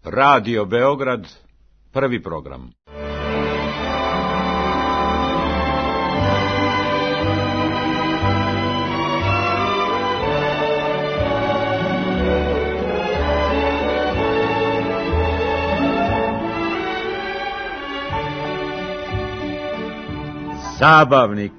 Radio Beograd, prvi program. Zabavnik.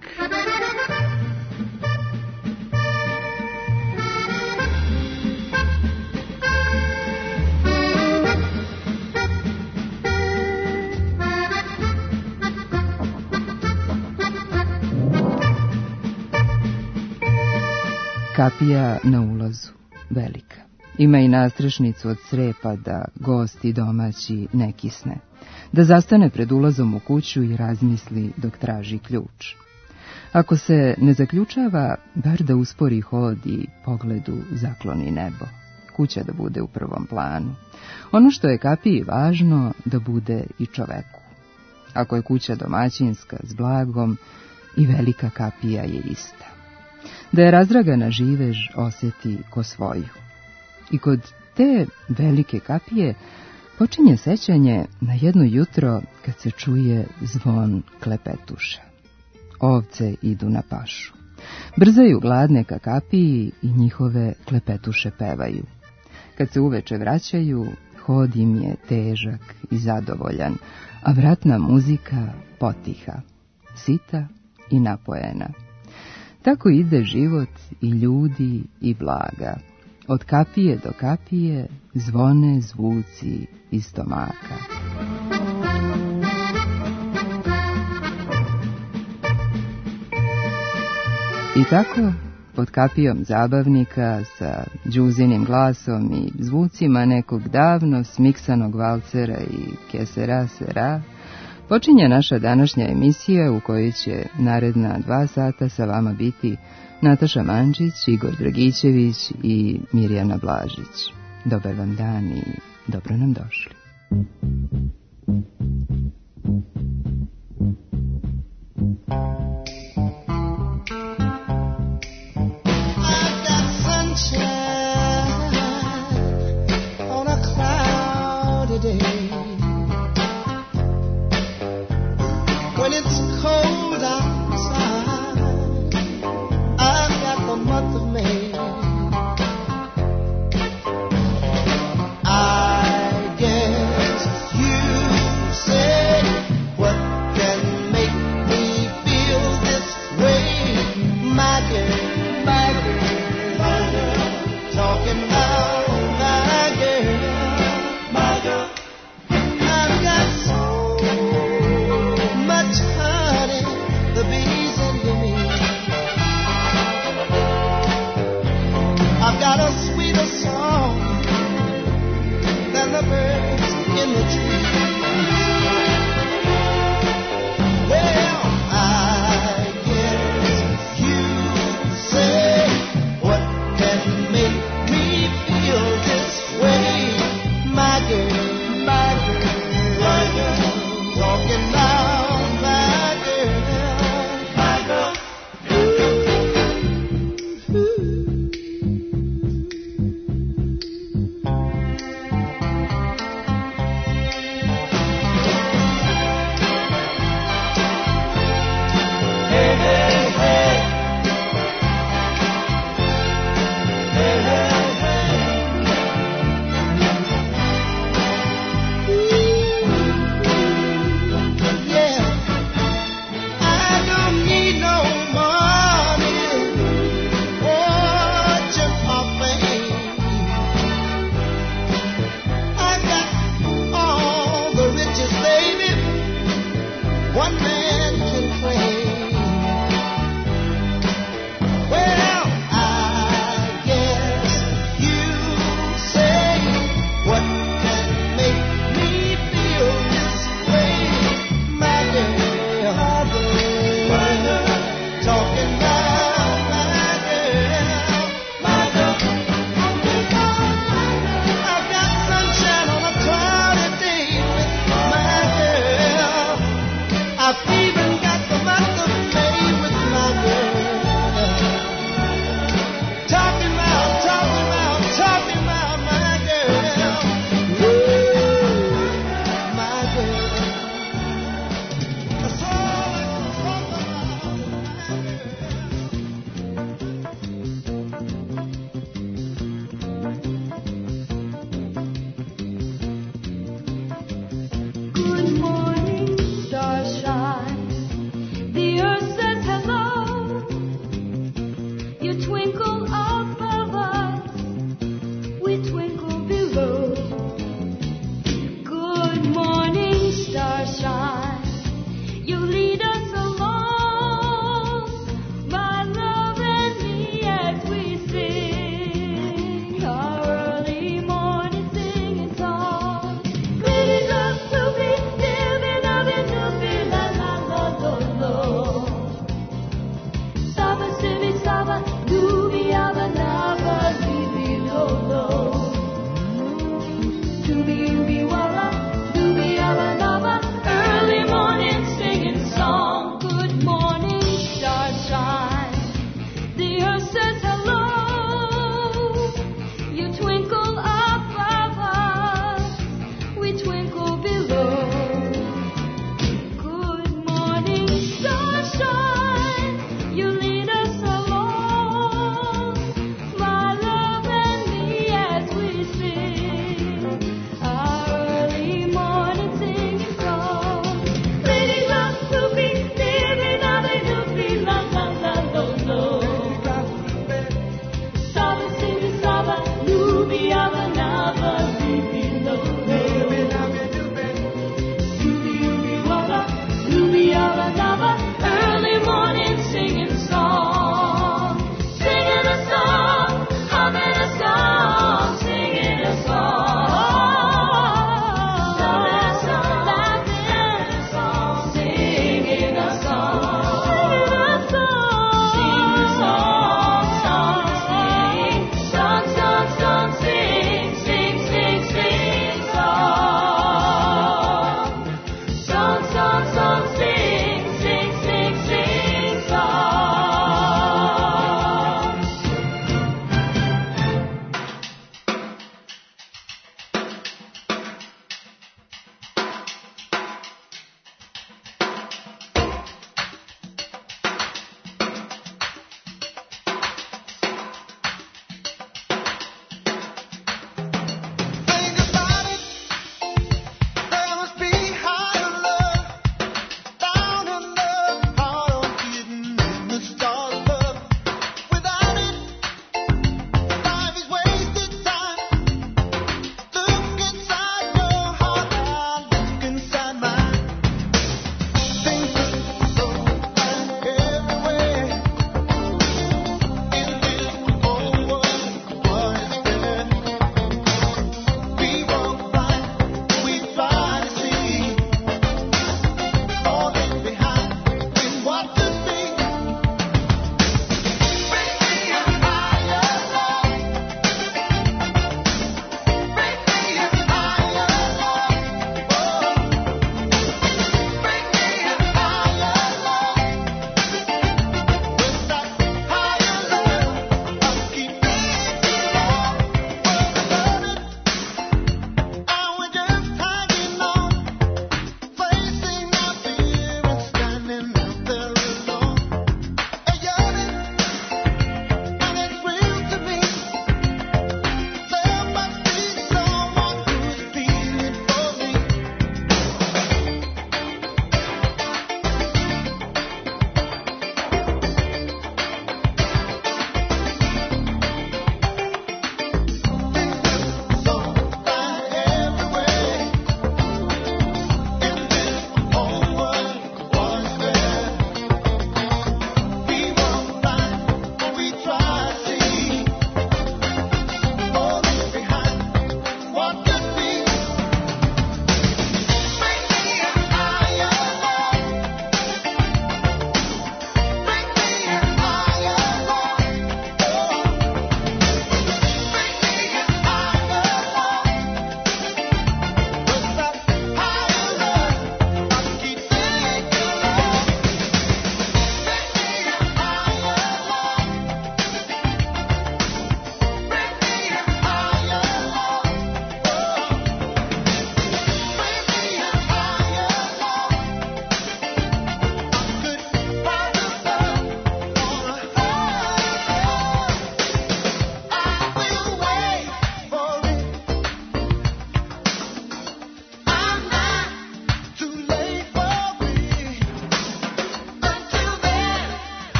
Kapija na ulazu, velika. Ima i nastrešnicu od crepa da gosti domaći ne kisne. Da zastane pred ulazom u kuću i razmisli dok traži ključ. Ako se ne zaključava, bar da uspori hod i pogledu zakloni nebo. Kuća da bude u prvom planu. Ono što je kapiji važno, da bude i čoveku. Ako je kuća domaćinska s blagom, i velika kapija je ista. Da je razdragana živež osjeti ko svoju. I kod te velike kapije počinje sećanje na jedno jutro kad se čuje zvon klepetuša. Ovce idu na pašu. Brzaju gladne ka kapiji i njihove klepetuše pevaju. Kad se uveče vraćaju, hod im je težak i zadovoljan, a vratna muzika potiha, sita i napojena. Tako ide život i ljudi i blaga. Od kapije do kapije zvone zvuci iz stomaka. I tako, pod kapijom zabavnika, sa đuzinim glasom i zvucima nekog davno smiksanog valcera i kesera sera, počinje naša današnja emisija u kojoj će naredna 2 sata sa vama biti Nataša Mančić, Igor Dragićević i Mirjana Blažić. Dobar vam dan i dobro nam došli.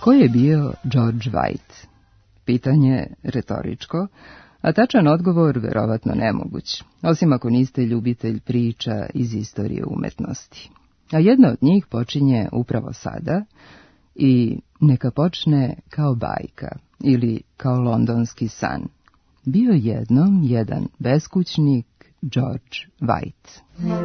Ko je bio George White? Pitanje retoričko, a tačan odgovor verovatno nemoguć, osim ako niste ljubitelj priča iz istorije umetnosti. A jedna od njih počinje upravo sada i neka počne kao bajka ili kao londonski san. Bio jednom jedan beskućnik George White.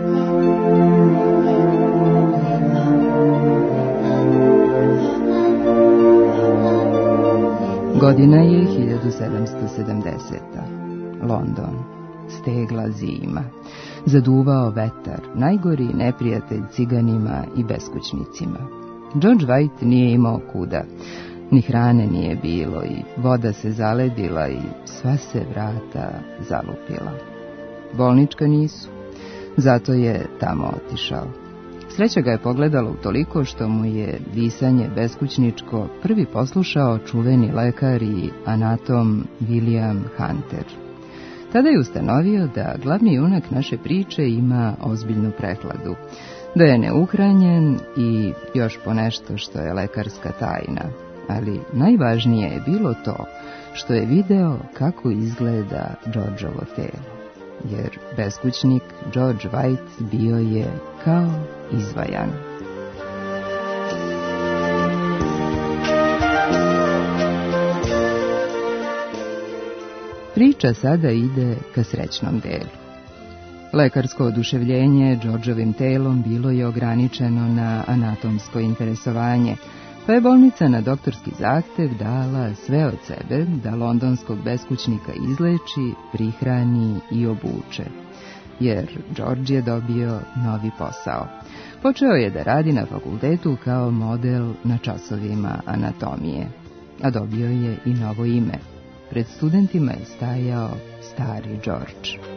Godina je 1770. London. Stegla zima. Zaduvao vetar, najgori neprijatelj ciganima i beskućnicima. George White nije imao kuda. Ni hrane nije bilo i voda se zaledila i sva se vrata zalupila. Bolnička nisu, zato je tamo otišao. Sreća ga je pogledala utoliko što mu je disanje beskućničko prvi poslušao čuveni lekar i anatom William Hunter. Tada je ustanovio da glavni junak naše priče ima ozbiljnu prehladu, da je neuhranjen i još ponešto što je lekarska tajna. Ali najvažnije je bilo to što je video kako izgleda Georgeovo telo, jer beskućnik George White bio je kao izvajan. Priča sada ide ka srećnom delu. Lekarsko oduševljenje Georgeovim telom bilo je ograničeno na anatomsko interesovanje, pa je bolnica na doktorski zahtev dala sve od sebe da londonskog beskućnika izleči, prihrani i obuče, jer George je dobio novi posao. Počeo je da radi na fakultetu kao model na časovima anatomije, a dobio je i novo ime. Pred studentima je stajao stari George.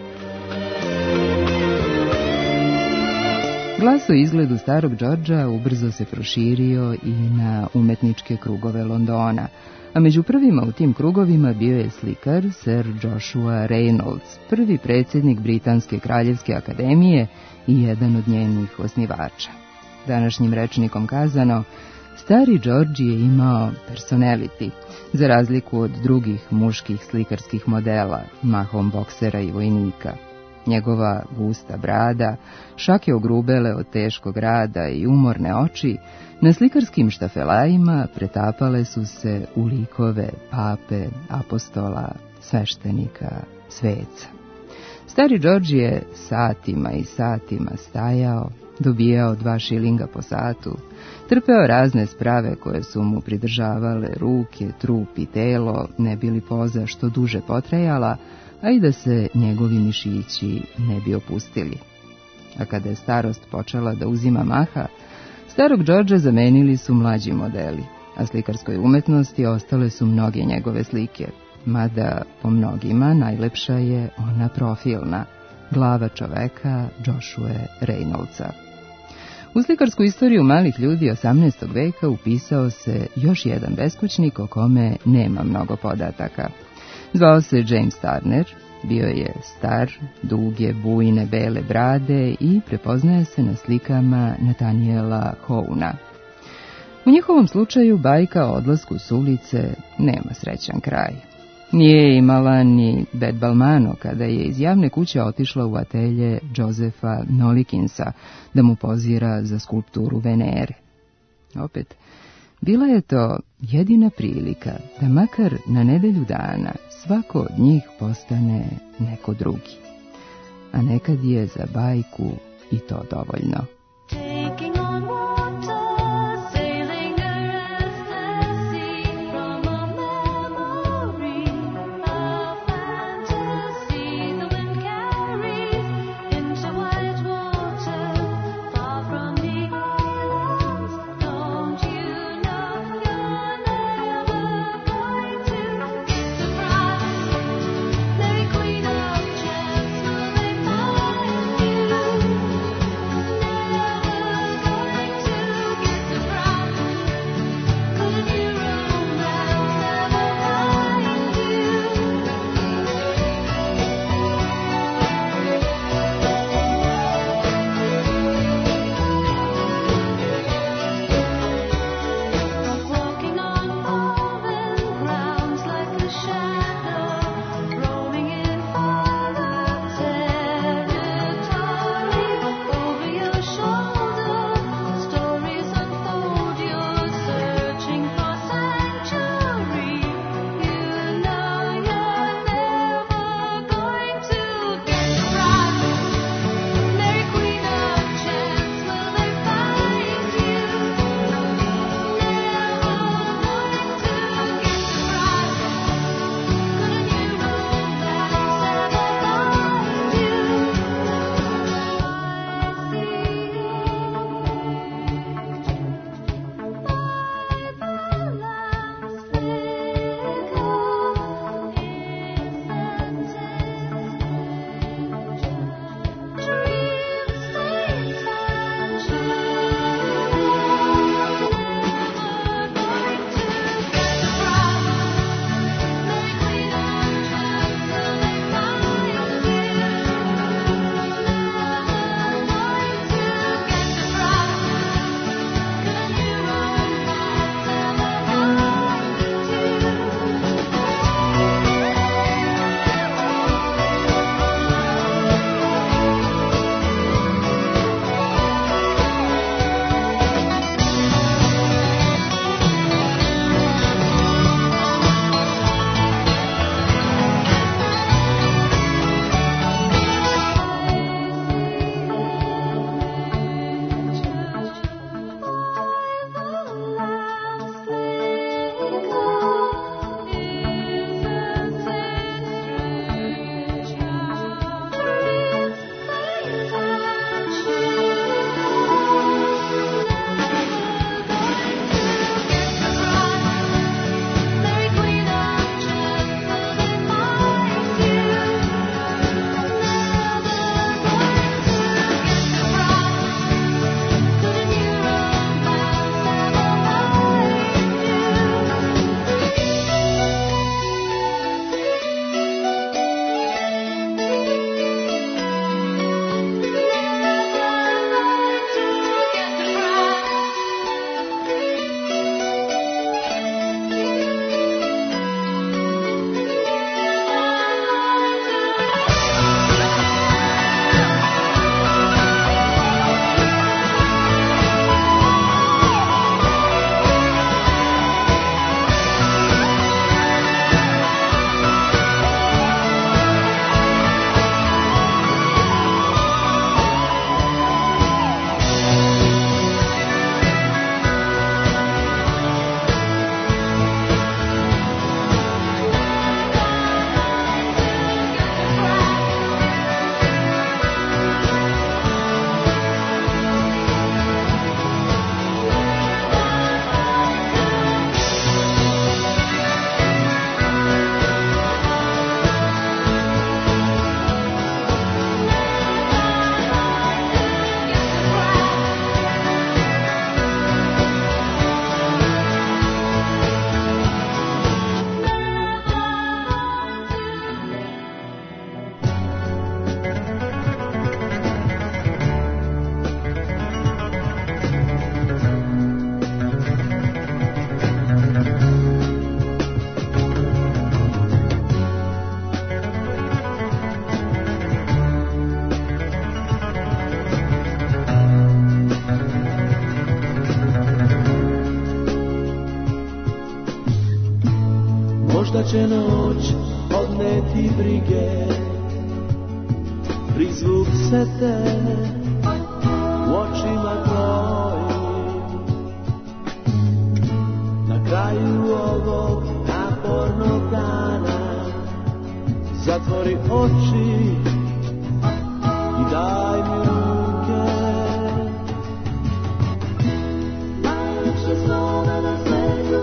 Glas o izgledu starog Georgea ubrzo se proširio i na umetničke krugove Londona, a među prvima u tim krugovima bio je slikar Sir Joshua Reynolds, prvi predsjednik Britanske kraljevske akademije i jedan od njenih osnivača. Današnjim rečnikom kazano, stari George je imao personality, za razliku od drugih muških slikarskih modela, mahom boksera i vojnika. Njegova gusta brada, šake ogrubele od teškog rada i umorne oči, na slikarskim štafelajima pretapale su se u likove pape, apostola, sveštenika, sveca. Stari George je satima i satima stajao, dobijao 2 šilinga po satu, trpeo razne sprave koje su mu pridržavale ruke, trup i telo, ne bili poza što duže potrajala, a i da se njegovi mišići ne bi opustili. A kada je starost počela da uzima maha, starog Georgea zamenili su mlađi modeli, a slikarskoj umetnosti ostale su mnoge njegove slike, mada po mnogima najlepša je ona profilna, glava čoveka Joshua Reynoldsa. U slikarsku istoriju malih ljudi 18. veka upisao se još jedan beskućnik o kome nema mnogo podataka. Zvao se James Turner, bio je star, duge, bujne, bele brade i prepoznaje se na slikama Nathaniela Howna. U njihovom slučaju bajka o odlasku s ulice nema srećan kraj. Nije imala ni Bette Balmano kada je iz javne kuće otišla u atelje Josepha Nolikinsa da mu pozira za skulpturu Venere. Opet, bila je to jedina prilika da makar na nedelju dana svako od njih postane neko drugi. A nekad je za bajku i to dovoljno. će noć odneti brige, prizvuk se te u očima tvojim. Na kraju ovog napornog dana zatvori oči i daj mi ruke. Najljepše snove na svetu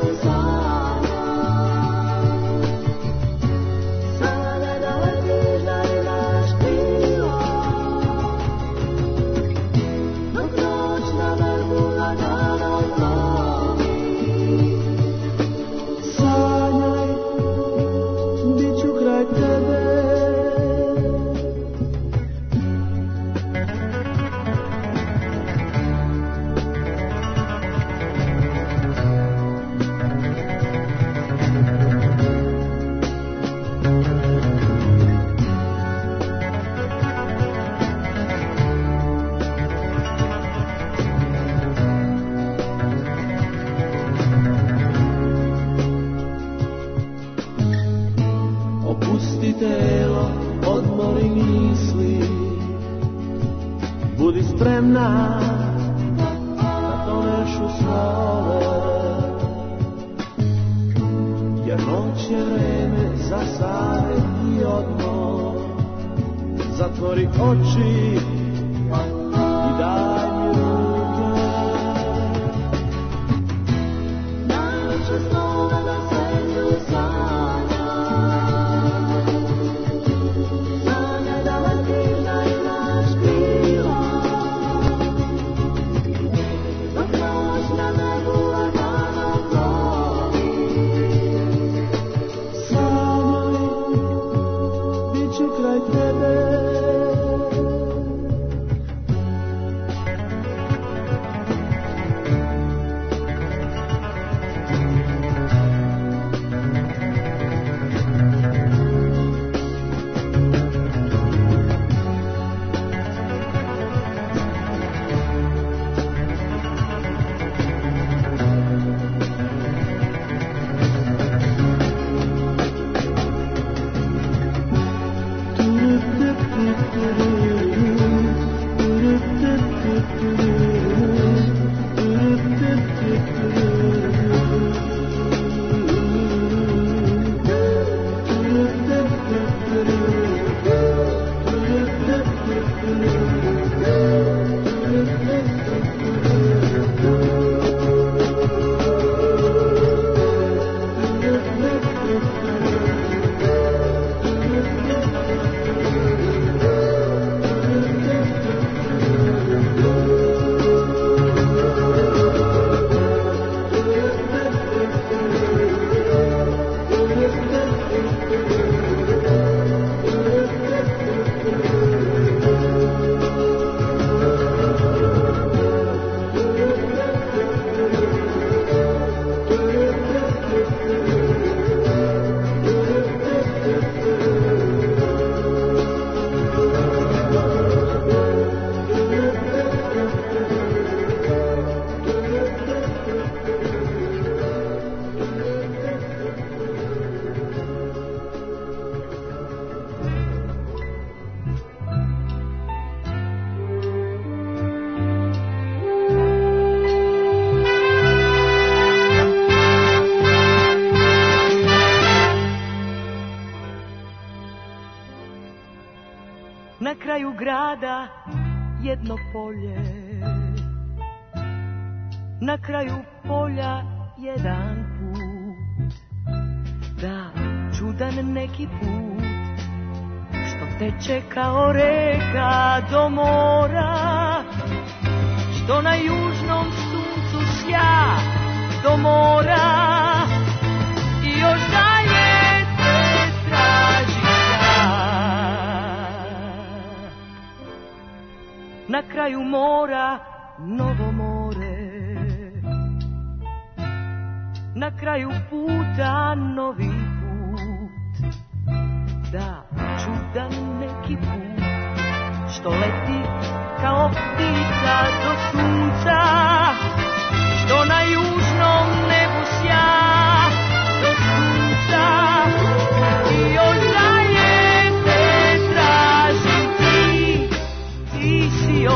sanjaj da letiš, da imaš krila, dok noć na vrhu lagano plovi. Sanjaj, bit ću kraj tebe. Opusti telo, odmori misli, budi spremna da toneš u snove, jer noć je vreme za savjet i odmor. Zatvori oči i daj mi ruke. Najljepše snove na svetu sanjaj da letiš, da imaš krila, dok noć na nebu lagano plovi. Sanjaj, bit ću kraj tebe. Na kraju grada jedno polje, na kraju polja jedan put, da čudan neki put, što teče kao reka do mora, što na južnom suncu sja do mora i još dalje te traži ja. Na kraju mora novo more, na kraju puta novi put, da čudan neki put, što leti kao ptica do sunca, što na južnom nebu sja do sunca.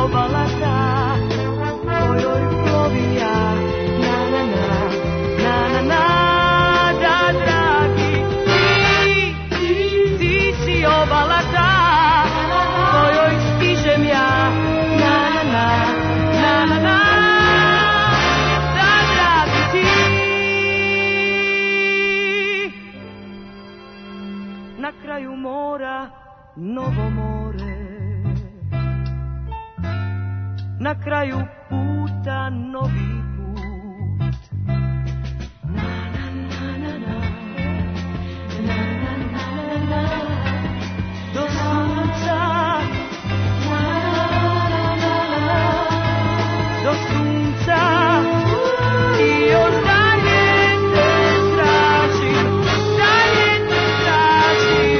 obala ta kojoj plovim ja, na na na, na na na, da dragi ti si obala ta kojoj stižem ja, na na na, na na na, da dragi ti. Na kraju mora novo more, na kraju puta novi put. Na na na na na, na na na na na, do sunca. Na na na na na, do sunca. I još dalje te tražim, dalje te tražim.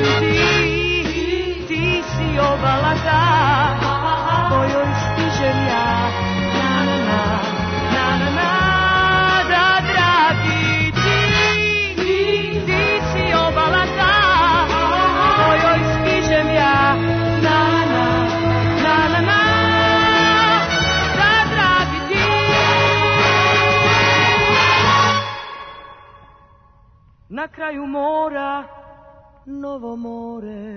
Ti si obala ta kojoj stižem ja, na na na, na na na, da dragi ti si obala ta kojoj stižem ja, na na na, na na na, da dragi ti. Na kraju mora novo more.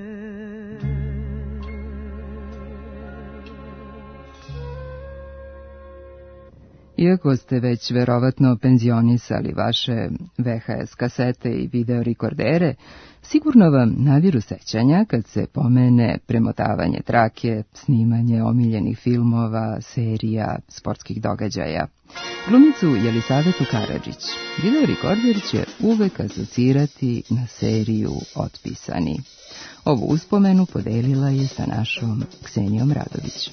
Iako ste već verovatno penzionisali vaše VHS kasete i videorekordere, sigurno vam naviru sećanja kad se pomene premotavanje trake, snimanje omiljenih filmova, serija, sportskih događaja. Glumicu Jelisavetu Karadžić videorekorder će uvek asocirati na seriju Otpisani. Ovu uspomenu podelila je sa našom Ksenijom Radović.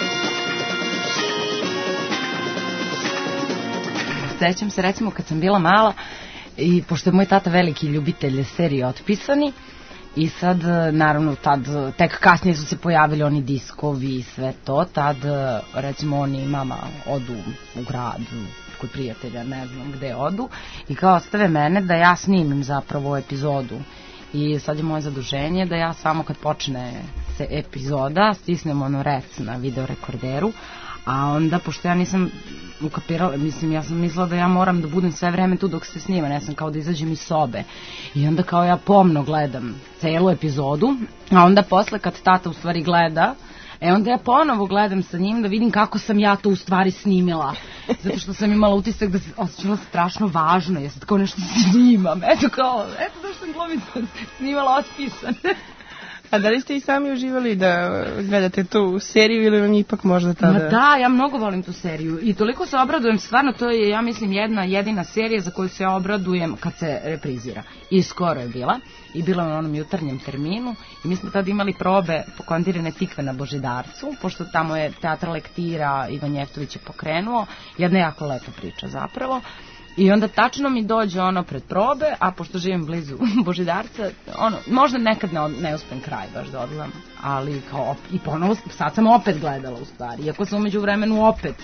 Sećam se recimo kad sam bila mala i pošto je moj tata veliki ljubitelj serije Otpisani i sad naravno tad tek kasnije su se pojavili oni diskovi i sve to, tad recimo oni i mama odu u grad kod prijatelja, ne znam gde odu i kao ostave mene da ja snimim zapravo epizodu i sad je moje zaduženje da ja samo kad počne se epizoda stisnem ono rec na videorekorderu. A onda, pošto ja nisam ukapirala, mislim, ja sam mislila da ja moram da budem sve vreme tu dok se snima, ja sam kao da izađem iz sobe. I onda kao ja pomno gledam celu epizodu, a onda posle kad tata u stvari gleda, onda ja ponovo gledam sa njim da vidim kako sam ja to u stvari snimila. Zato što sam imala utisak da se osjećala strašno važno, ja sad kao nešto snimam, eto zašto sam glumica snimala Otpisane. A da li ste i sami uživali da gledate tu seriju ili vam ipak možda tada... Ma da, ja mnogo volim tu seriju i toliko se obradujem, stvarno to je, ja mislim, jedna jedina serija za koju se obradujem kad se reprizira. I skoro je bila, i bila na onom jutarnjem terminu i mi smo tada imali probe pokondirane Tikve na Božidarcu, pošto tamo je teatr lektira, Ivan Jeftović je pokrenuo, jedna jako lepa priča zapravo. I onda tačno mi dođe ono pred probe, a pošto živim blizu Božidarca, ono, možda nekad ne uspem kraj baš da odgledam, ali kao i ponovo, sad sam opet gledala u stvari, iako sam umeđu vremenu opet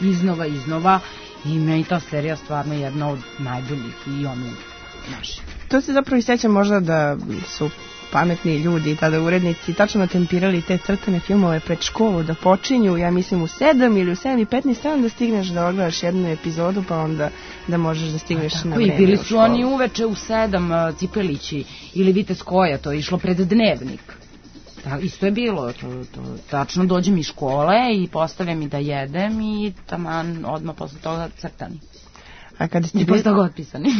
iznova i meni ta serija stvarno jedna od najboljih i omiljenih naših. To se zapravo i sećam možda da su pametni ljudi i tada urednici tačno tempirali te crtane filmove pred školu da počinju, ja mislim u 7 ili u 7:15 da stigneš da odgledaš jednu epizodu pa onda da možeš da stigneš na vreme. I bili su oni uveče u 7 Cipelići ili Vitez Koja, to je išlo pred dnevnik. Isto je bilo, tačno dođem iz škole i postave mi da jedem i taman odmah posle toga crtani. A kada ste i posle toga Otpisani.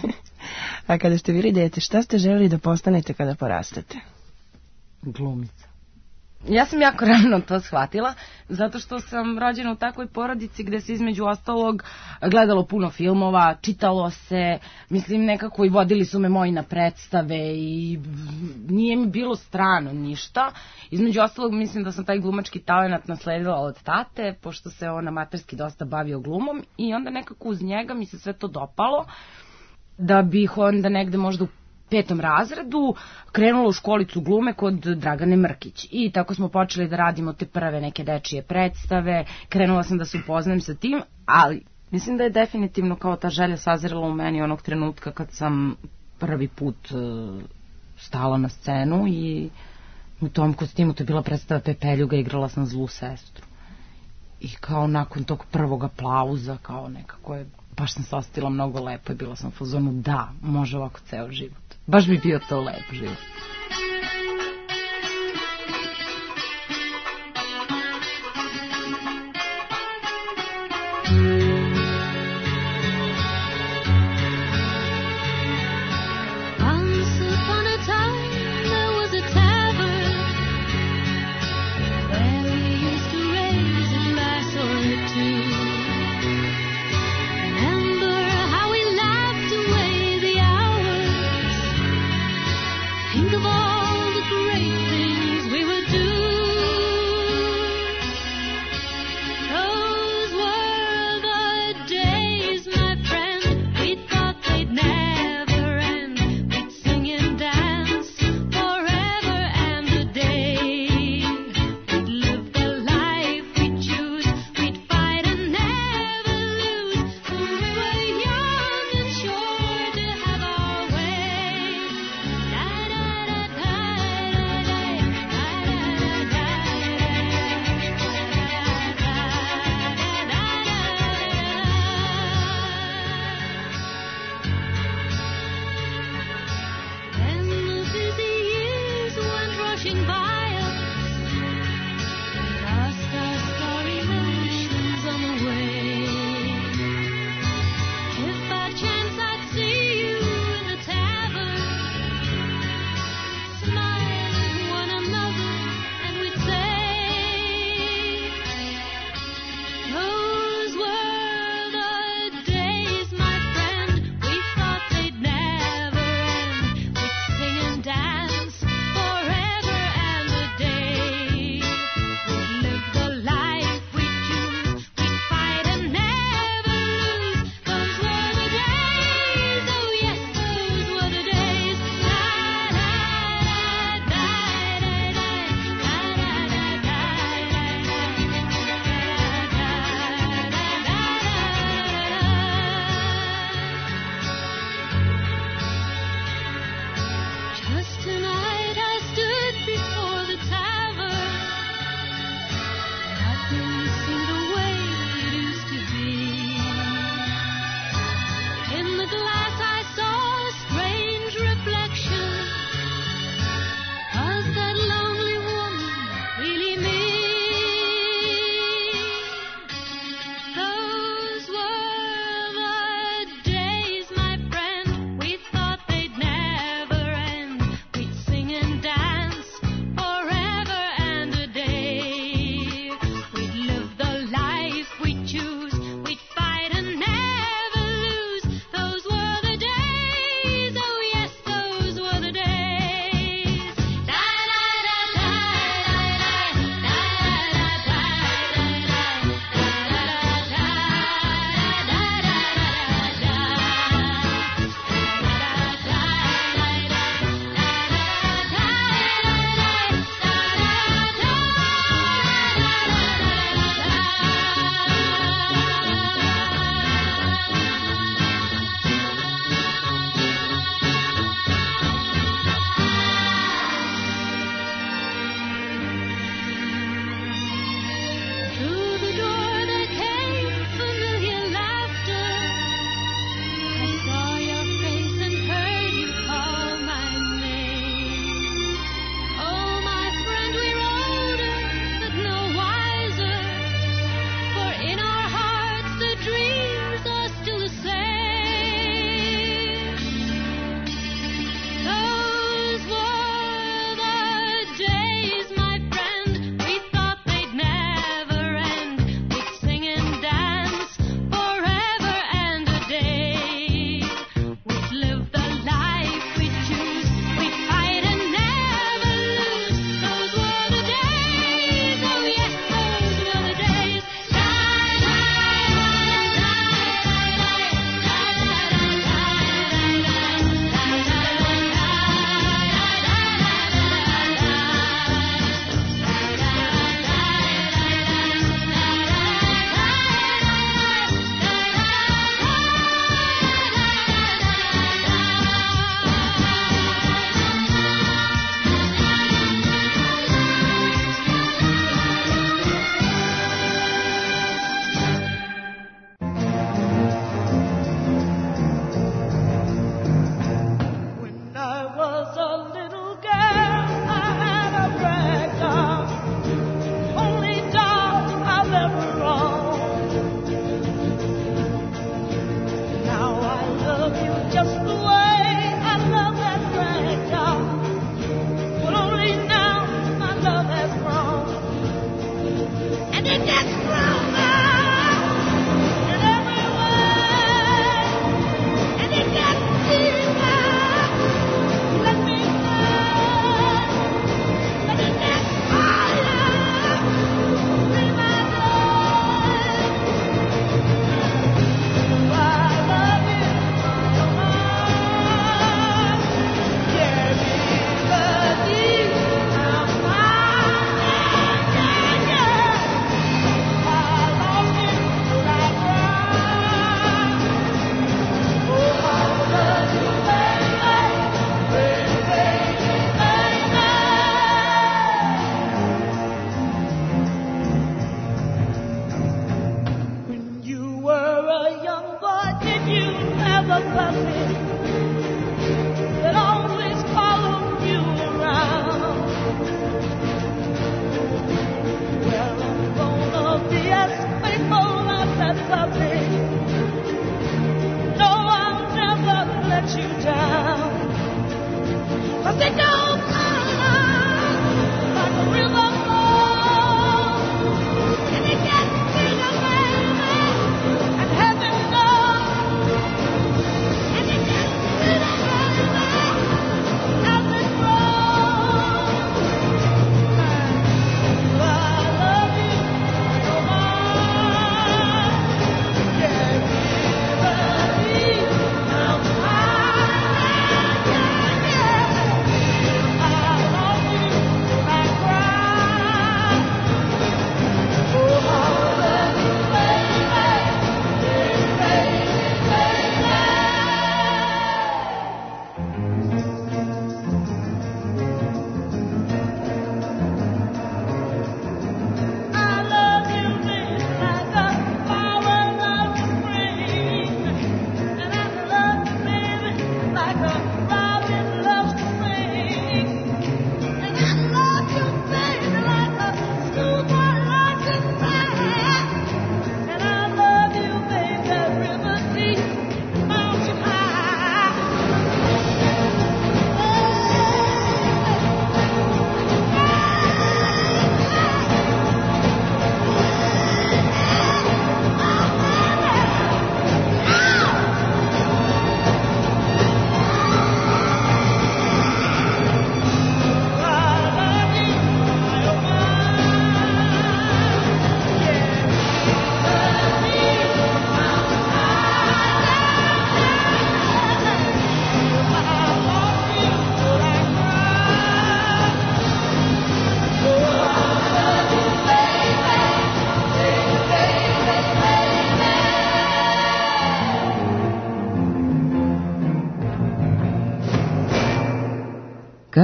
A kada ste bili dete, šta ste želeli da postanete kada porastete? Glumica. Ja sam jako rano to shvatila, zato što sam rođena u takvoj porodici gde se između ostalog gledalo puno filmova, čitalo se, mislim nekako i vodili su me moji na predstave i nije mi bilo strano ništa. Između ostalog mislim da sam taj glumački talenat nasledila od tate, pošto se on amaterski dosta bavio glumom i onda nekako uz njega mi se sve to dopalo, da bih onda negde možda u 5. razredu krenula u školicu glume kod Dragane Mrkić i tako smo počeli da radimo te prve neke dečije predstave, krenula sam da se upoznajem sa tim, ali mislim da je definitivno kao ta želja sazrela u meni onog trenutka kad sam prvi put stala na scenu i u tom kostimu, to je bila predstava Pepeljuga, igrala sam zlu sestru. I kao nakon tog prvog aplauza, kao nekako je, baš sam se osjetila mnogo lepo i bila sam u fazonu, da, može ovako ceo život. Baš bi bio to lep život. Those were the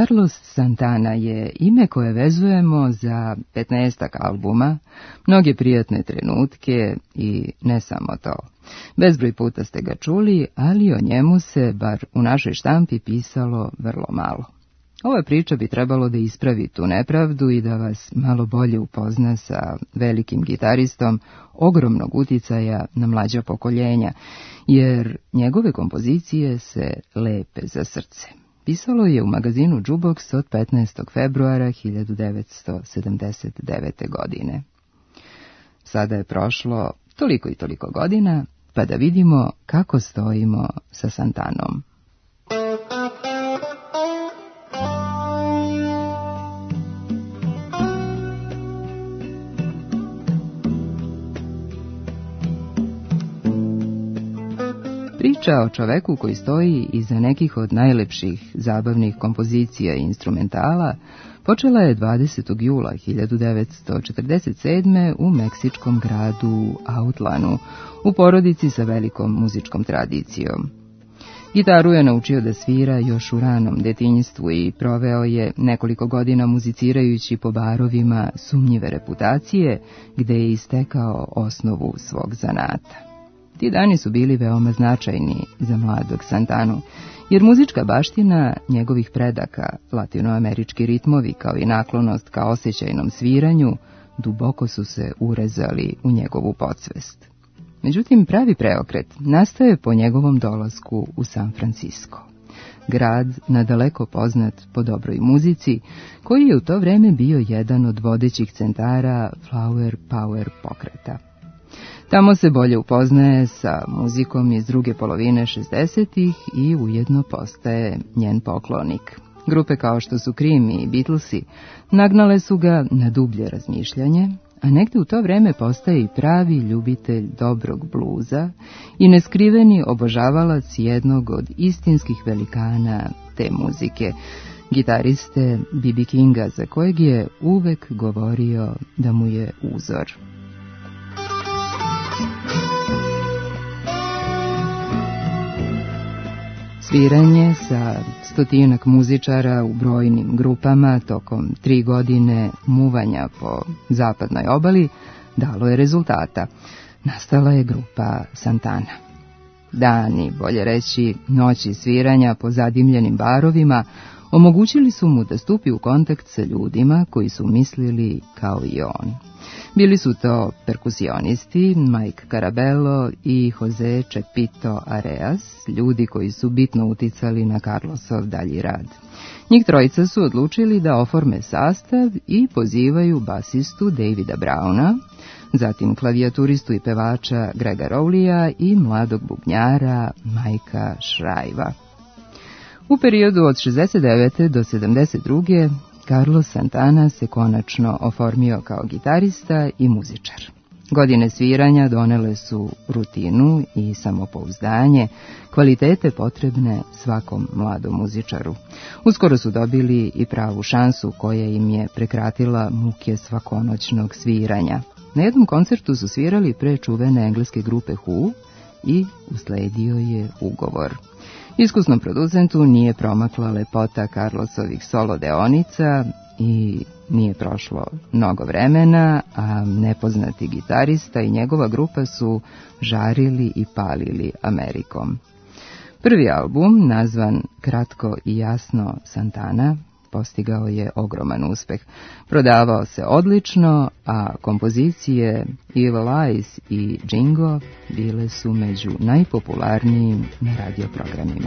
Carlos Santana je ime koje vezujemo za 15 albuma, mnoge prijatne trenutke i ne samo to. Bezbroj puta ste ga čuli, ali o njemu se, bar u našoj štampi, pisalo vrlo malo. Ova priča bi trebalo da ispravi tu nepravdu i da vas malo bolje upozna sa velikim gitaristom ogromnog uticaja na mlađa pokoljenja, jer njegove kompozicije se lepe za srce. Pisalo je u magazinu Jukebox od 15. februara 1979. godine. Sada je prošlo toliko i toliko godina, pa da vidimo kako stojimo sa Santanom. Priča o čoveku koji stoji iza nekih od najlepših zabavnih kompozicija i instrumentala počela je 20. jula 1947. u meksičkom gradu Autlanu, u porodici sa velikom muzičkom tradicijom. Gitaru je naučio da svira još u ranom detinjstvu i proveo je nekoliko godina muzicirajući po barovima sumnjive reputacije, gde je istekao osnovu svog zanata. Ti dani su bili veoma značajni za mladog Santanu, jer muzička baština njegovih predaka, latinoamerički ritmovi kao i naklonost ka osjećajnom sviranju, duboko su se urezali u njegovu podsvest. Međutim, pravi preokret nastaje po njegovom dolasku u San Francisco, grad nadaleko poznat po dobroj muzici, koji je u to vreme bio jedan od vodećih centara Flower Power pokreta. Tamo se bolje upoznaje sa muzikom iz druge polovine 60-ih i ujedno postaje njen poklonik. Grupe kao što su Cream i Beatlesi nagnale su ga na dublje razmišljanje, a negde u to vreme postaje i pravi ljubitelj dobrog bluza i neskriveni obožavalac jednog od istinskih velikana te muzike, gitariste B.B. Kinga, za kojeg je uvek govorio da mu je uzor. Sviranje sa 100 muzičara u brojnim grupama tokom 3 godine muvanja po zapadnoj obali dalo je rezultata. Nastala je grupa Santana. Dani, bolje reći noći sviranja po zadimljenim barovima, omogućili su mu da stupi u kontakt sa ljudima koji su mislili kao i on. Bili su to perkusionisti Mike Carabello i Jose Chepito Areas, ljudi koji su bitno uticali na Carlosov dalji rad. Njih trojica su odlučili da oforme sastav i pozivaju basistu Davida Browna, zatim klavijaturistu i pevača Grega Rowleya i mladog bubnjara Mikea Shriva. U periodu od 69. do 72. Carlos Santana se konačno oformio kao gitarista i muzičar. Godine sviranja donele su rutinu i samopouzdanje, kvalitete potrebne svakom mladom muzičaru. Uskoro su dobili i pravu šansu koja im je prekratila muke svakonoćnog sviranja. Na jednom koncertu su svirali pre čuvene engleske grupe Who i usledio je ugovor. Iskusnom producentu nije promakla lepota Carlosovih solo deonica i nije prošlo mnogo vremena, a nepoznati gitarista i njegova grupa su žarili i palili Amerikom. Prvi album, nazvan kratko i jasno Santana, postigao je ogroman uspeh. Prodavao se odlično, a kompozicije Evil Eyes i Jingo bile su među najpopularnijim na radioprogramima.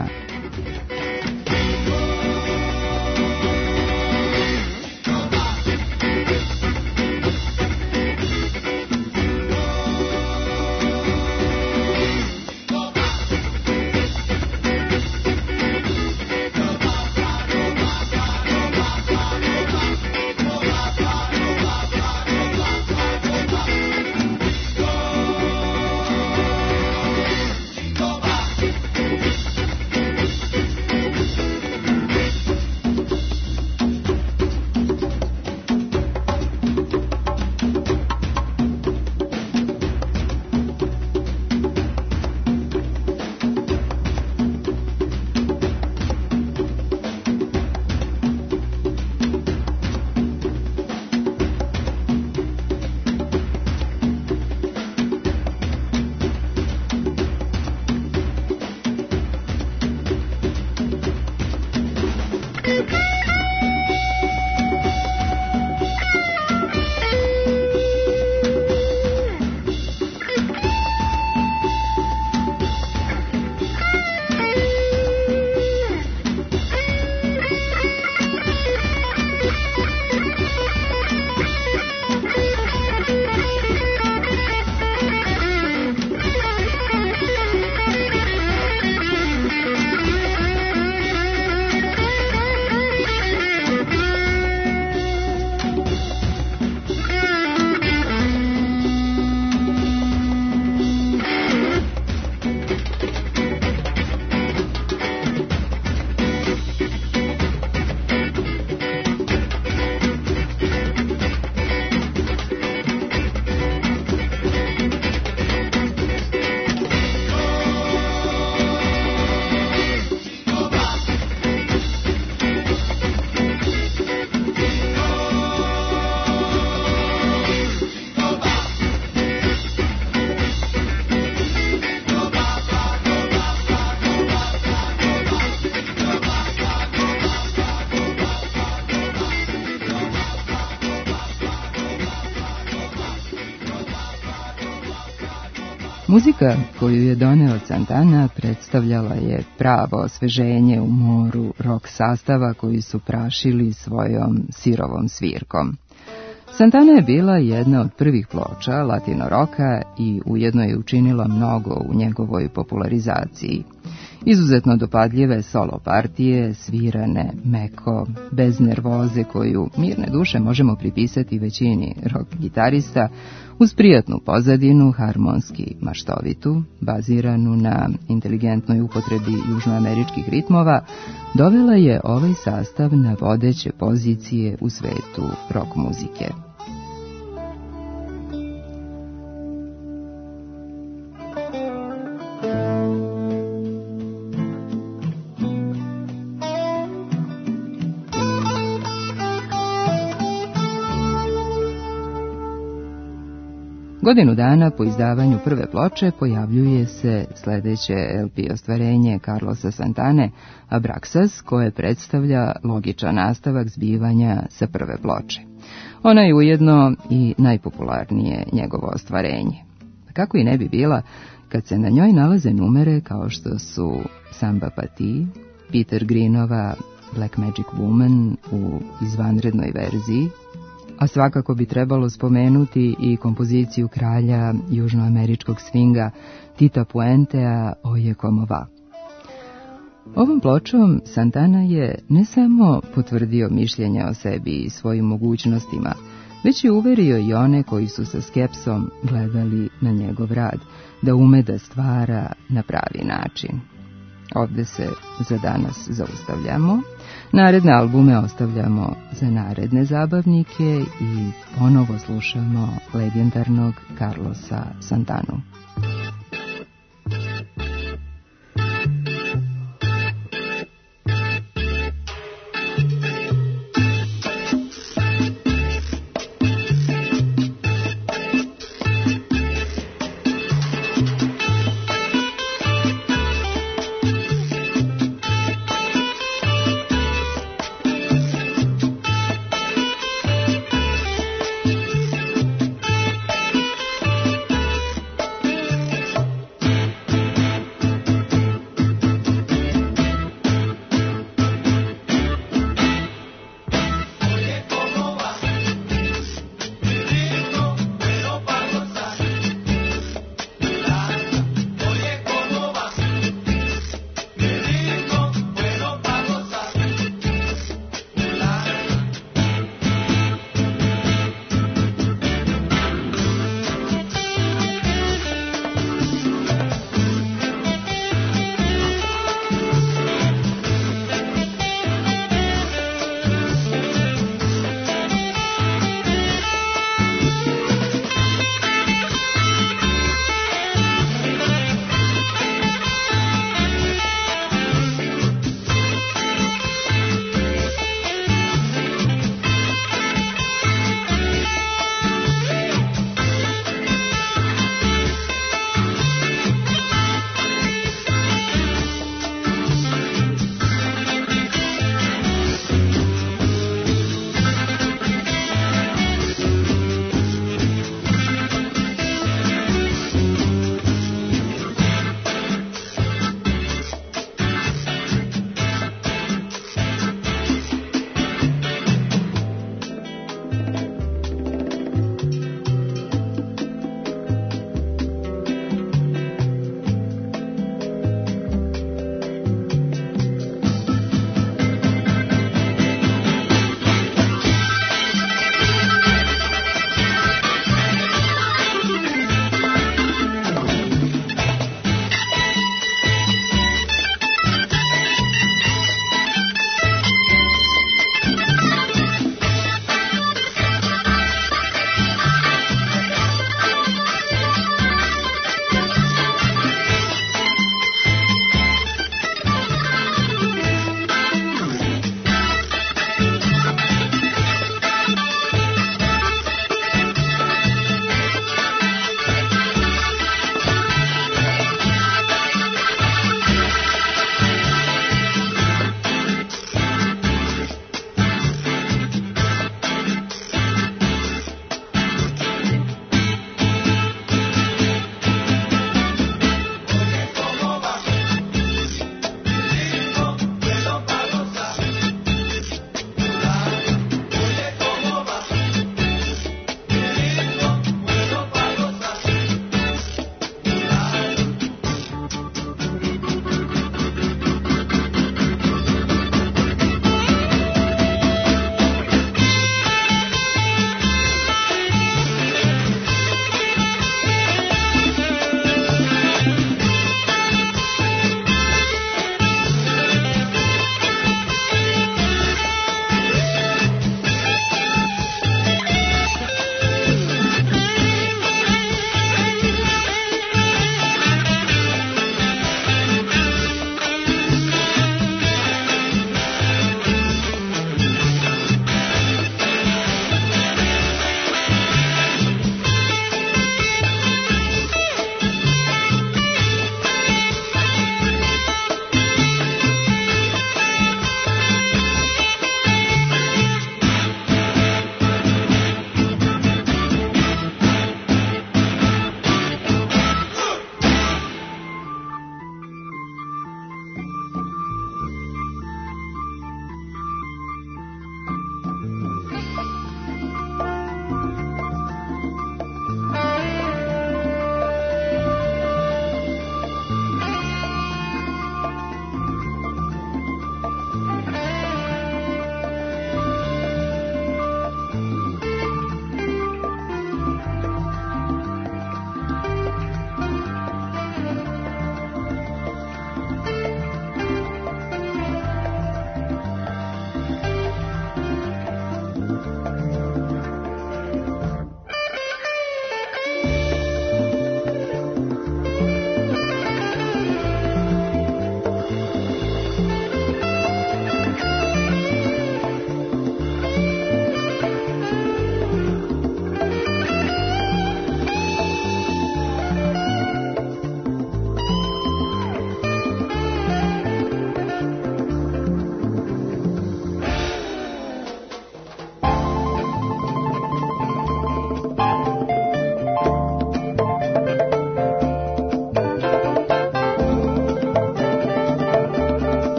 Muzika koju je doneo Santana predstavljala je pravo osveženje u moru rock sastava koji su prašili svojom sirovom svirkom. Santana je bila jedna od prvih ploča latino roka i ujedno je učinila mnogo u njegovoj popularizaciji. Izuzetno dopadljive solo partije, svirane, meko, bez nervoze koju mirne duše možemo pripisati većini rock gitarista, uz prijatnu pozadinu, harmonski maštovitu, baziranu na inteligentnoj upotrebi južnoameričkih ritmova, dovela je ovaj sastav na vodeće pozicije u svetu rock muzike. Godinu dana po izdavanju prve ploče pojavljuje se sledeće LP ostvarenje Carlosa Santane, Abraxas, koje predstavlja logičan nastavak zbivanja sa prve ploče. Ona je ujedno i najpopularnije njegovo ostvarenje. Kako i ne bi bila kad se na njoj nalaze numere kao što su Samba Pati, Peter Greenova Black Magic Woman u izvanrednoj verziji, a svakako bi trebalo spomenuti i kompoziciju kralja južnoameričkog swinga Tita Puentea Oye Como Va. Ovom pločom Santana je ne samo potvrdio mišljenje o sebi i svojim mogućnostima, već je uverio i one koji su sa skepsom gledali na njegov rad, da ume da stvara na pravi način. Ovde se za danas zaustavljamo. Naredne albume ostavljamo za naredne zabavnike i ponovo slušamo legendarnog Carlosa Santanu.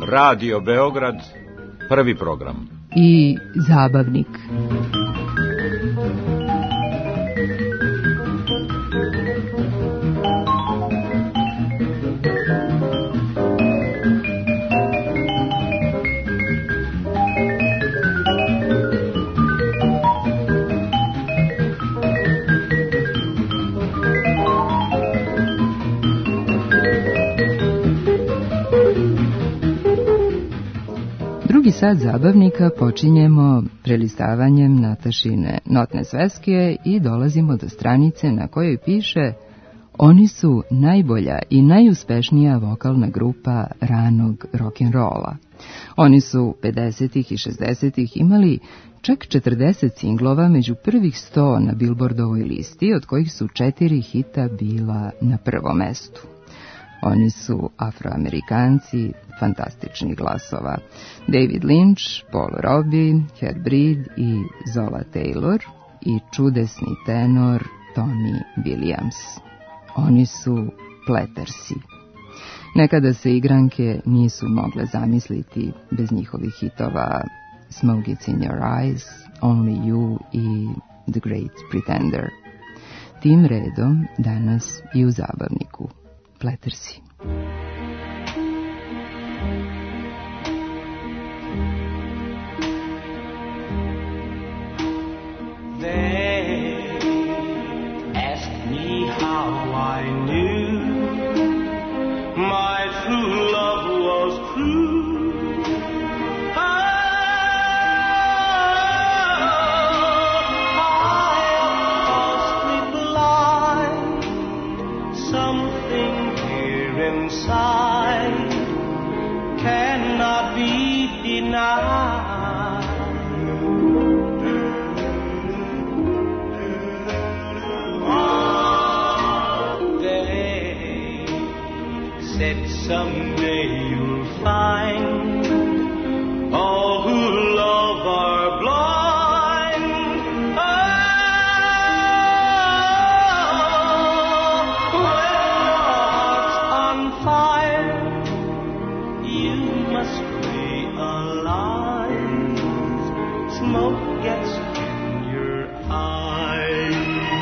Radio Beograd, prvi program. I zabavnik. Drugi sat zabavnika počinjemo prelistavanjem Natašine notne sveske i dolazimo do stranice na kojoj piše: oni su najbolja i najuspešnija vokalna grupa ranog rock'n'rolla. Oni su 50-ih i 60-ih imali čak 40 singlova među prvih 100 na Billboardovoj listi, od kojih su 4 hita bila na prvom mestu. Oni su Afroamerikanci fantastičnih glasova: David Lynch, Paul Robbie, Herb Reed i Zola Taylor i čudesni tenor Tony Williams. Oni su Plattersi. Nekada se igranke nisu mogle zamisliti bez njihovih hitova Smoke It's in Your Eyes, Only You i The Great Pretender. Tim redom danas i u zabavniku. Plattersi. They asked me how I knew my true love was true. I am blind. Something here inside cannot be denied. Someday you'll find all who love are blind. When your heart's on fire, you must realize smoke gets in your eyes.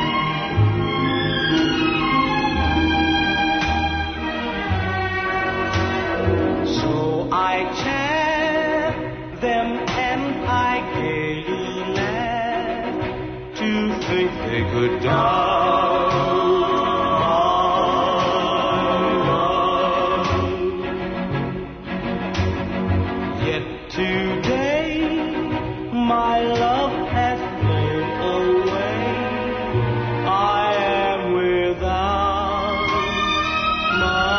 I chant them and I gaily laugh to think they could doubt my love. Yet today my love has flown away. I am without my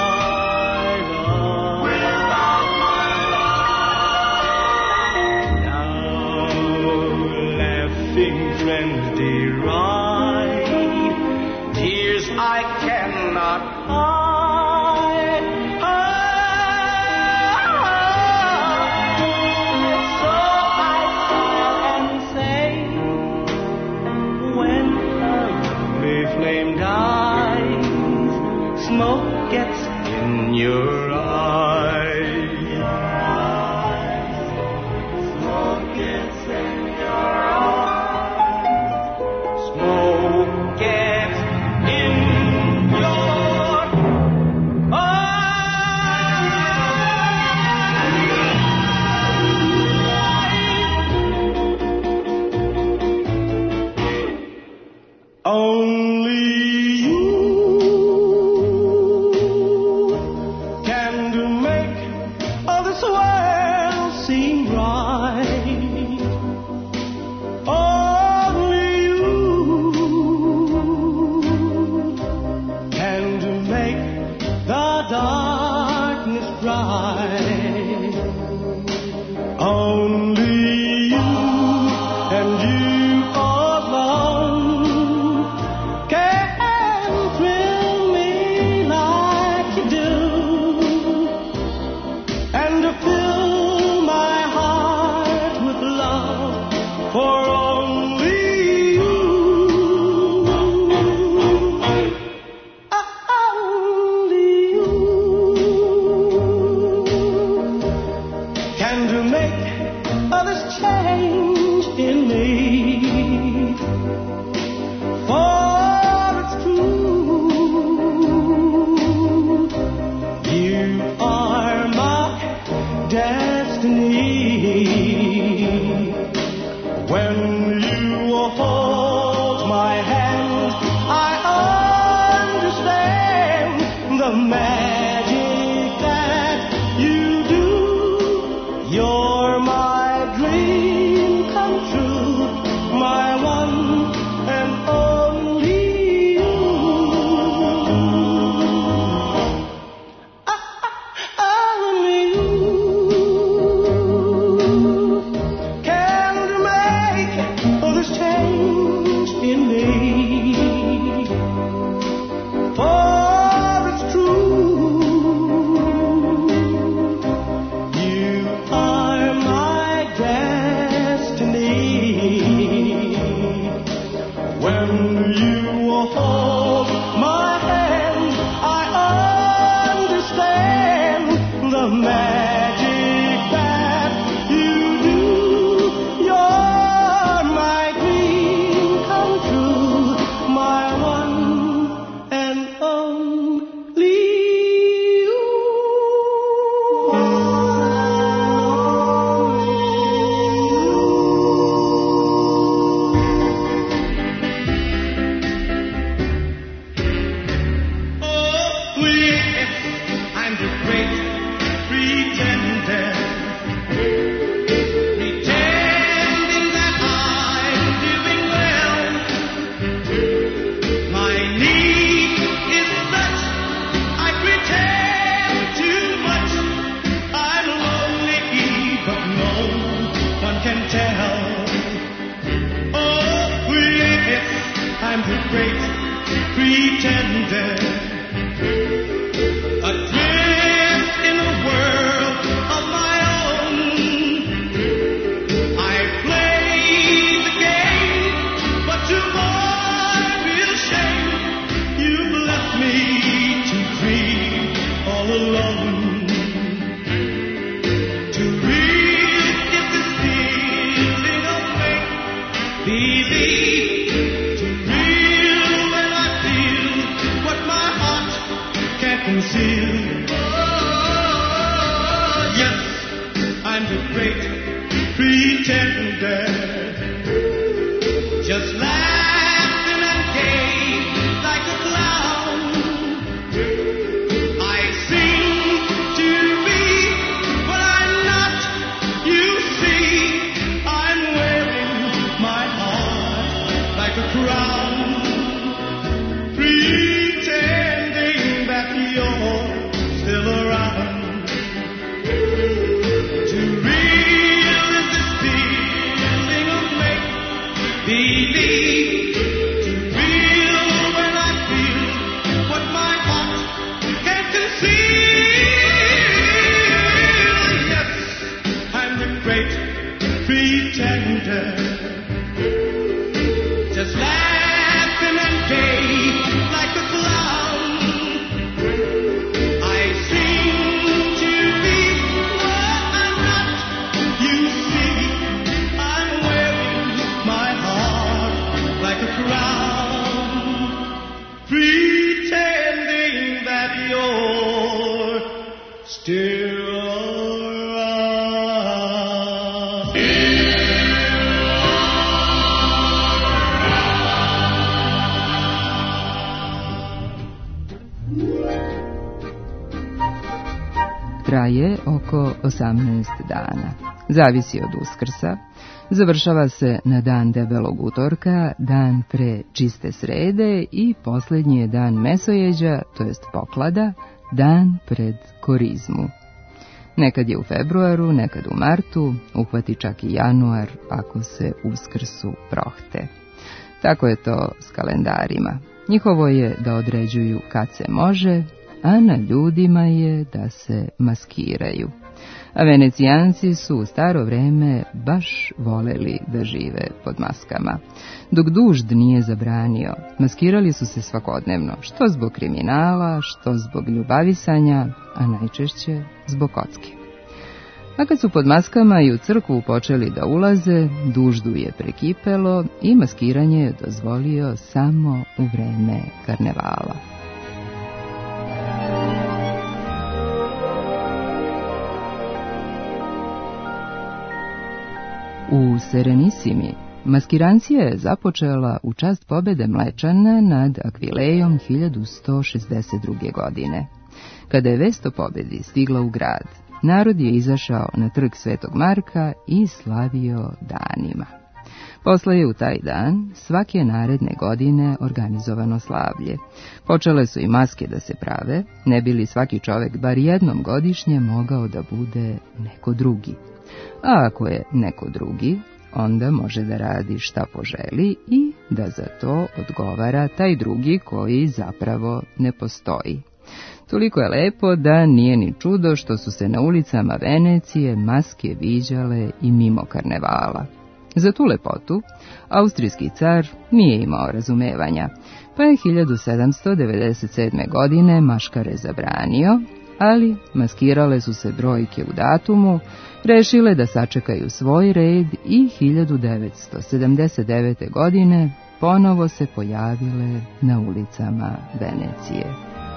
friends deride tears I cannot hide. So I smile and say, when a lovely flame dies, smoke gets in your eyes. Smoke gets in your eyes. Smoke gets in your eyes. Only you can do make all this world seem right. Only you can do make the darkness bright. Only you and you alone can thrill me like you do, and to fill my heart with love for only you. Only you. and to make others change in me. For it's true, you are my destiny. When you hold my hand, I understand the magic that you do. You're my dream come true, my one and only you. Only you can make others change in me. For it's true, you are my destiny. When you hold my hand, I understand the magic that you do. You're my dream come true, my one and only you. Oh, yes, I'm the great pretender, pretending that I'm doing well. My need is such, I pretend too much. I'm lonely, but no one can tell. Oh, yes, I'm the great pretender, adrift in a world of my own. I play the game, but to my real shame, you've left me to dream all alone. Too real is this feeling of make-believe. Too real when I feel what my heart can't conceal. Oh, yes, I'm the great pretender, just laughing and gay like a clown. I sing to be what I'm not. You see, I'm wearing my heart like a crown, pretending that you're still around. Too real is this feeling of make-believe. Too real when I feel what my heart can't conceal. Yes, I'm the great pretender, just laughing and gay like a clown. I sing to be what I'm not. You see, I'm wearing my heart like a crown, pretending that you're still around. Traje oko 18 dana. Zavisi od Uskrsa. Završava se na dan debelog utorka, dan pre čiste srede i posljednji je dan mesojeđa, to jest poklada, dan pred korizmu. Nekad je u februaru, nekad u martu, uhvati čak i januar ako se Uskrsu prohte. Tako je to s kalendarima. Njihovo je da određuju kad se može, a na ljudima je da se maskiraju. A Venecijanci su u staro vreme baš voleli da žive pod maskama. Dok dužd nije zabranio, maskirali su se svakodnevno, što zbog kriminala, što zbog ljubavisanja, a najčešće zbog kocke. A kad su pod maskama i u crkvu počeli da ulaze, duždu je prekipelo i maskiranje je dozvolio samo u vreme karnevala. U Serenissimi maskirancija je započela u čast pobede Mlečana nad Akvilejom 1162. godine. Kada je vest o pobedi stigla u grad, narod je izašao na trg Svetog Marka i slavio danima. Posle je u taj dan svake naredne godine organizovano slavlje. Počele su i maske da se prave, ne bi li svaki čovek bar jednom godišnje mogao da bude neko drugi. A ako je neko drugi, onda može da radi šta poželi i da za to odgovara taj drugi koji zapravo ne postoji. Toliko je lepo da nije ni čudo što su se na ulicama Venecije maske viđale i mimo karnevala. Za tu lepotu austrijski car nije imao razumevanja, pa je 1797. godine maškare zabranio, ali maskirale su se brojke u datumu, rešile da sačekaju svoj red i 1979. godine ponovo se pojavile na ulicama Venecije.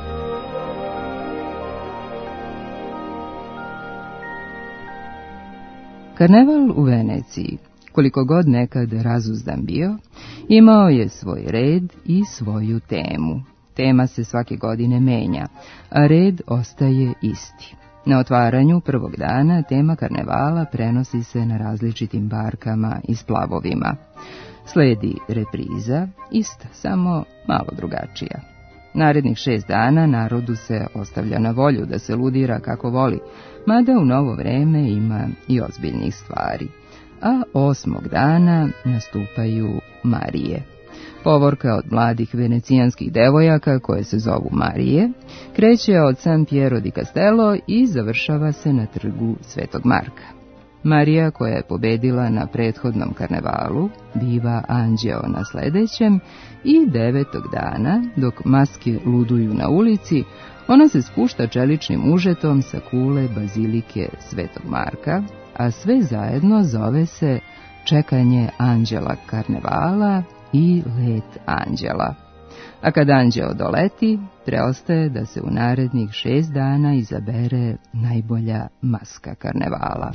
Karneval u Veneciji, koliko god nekad razuzdan bio, imao je svoj red i svoju temu. Tema se svake godine menja, a red ostaje isti. Na otvaranju prvog dana tema karnevala prenosi se na različitim barkama i splavovima. Sledi repriza, ista, samo malo drugačija. Narednih 6 dana narodu se ostavlja na volju da se ludira kako voli, mada u novo vreme ima i ozbiljnih stvari. A 8. dana nastupaju Marije. Povorka od mladih venecijanskih devojaka, koje se zovu Marije, kreće od San Piero di Castello i završava se na trgu Svetog Marka. Marija, koja je pobedila na prethodnom karnevalu, biva anđeo na sledećem i 9. dana, dok maske luduju na ulici, ona se spušta čeličnim užetom sa kule bazilike Svetog Marka, a sve zajedno zove se čekanje anđela karnevala i let anđela. A kad anđeo doleti, preostaje da se u narednih 6 dana izabere najbolja maska karnevala.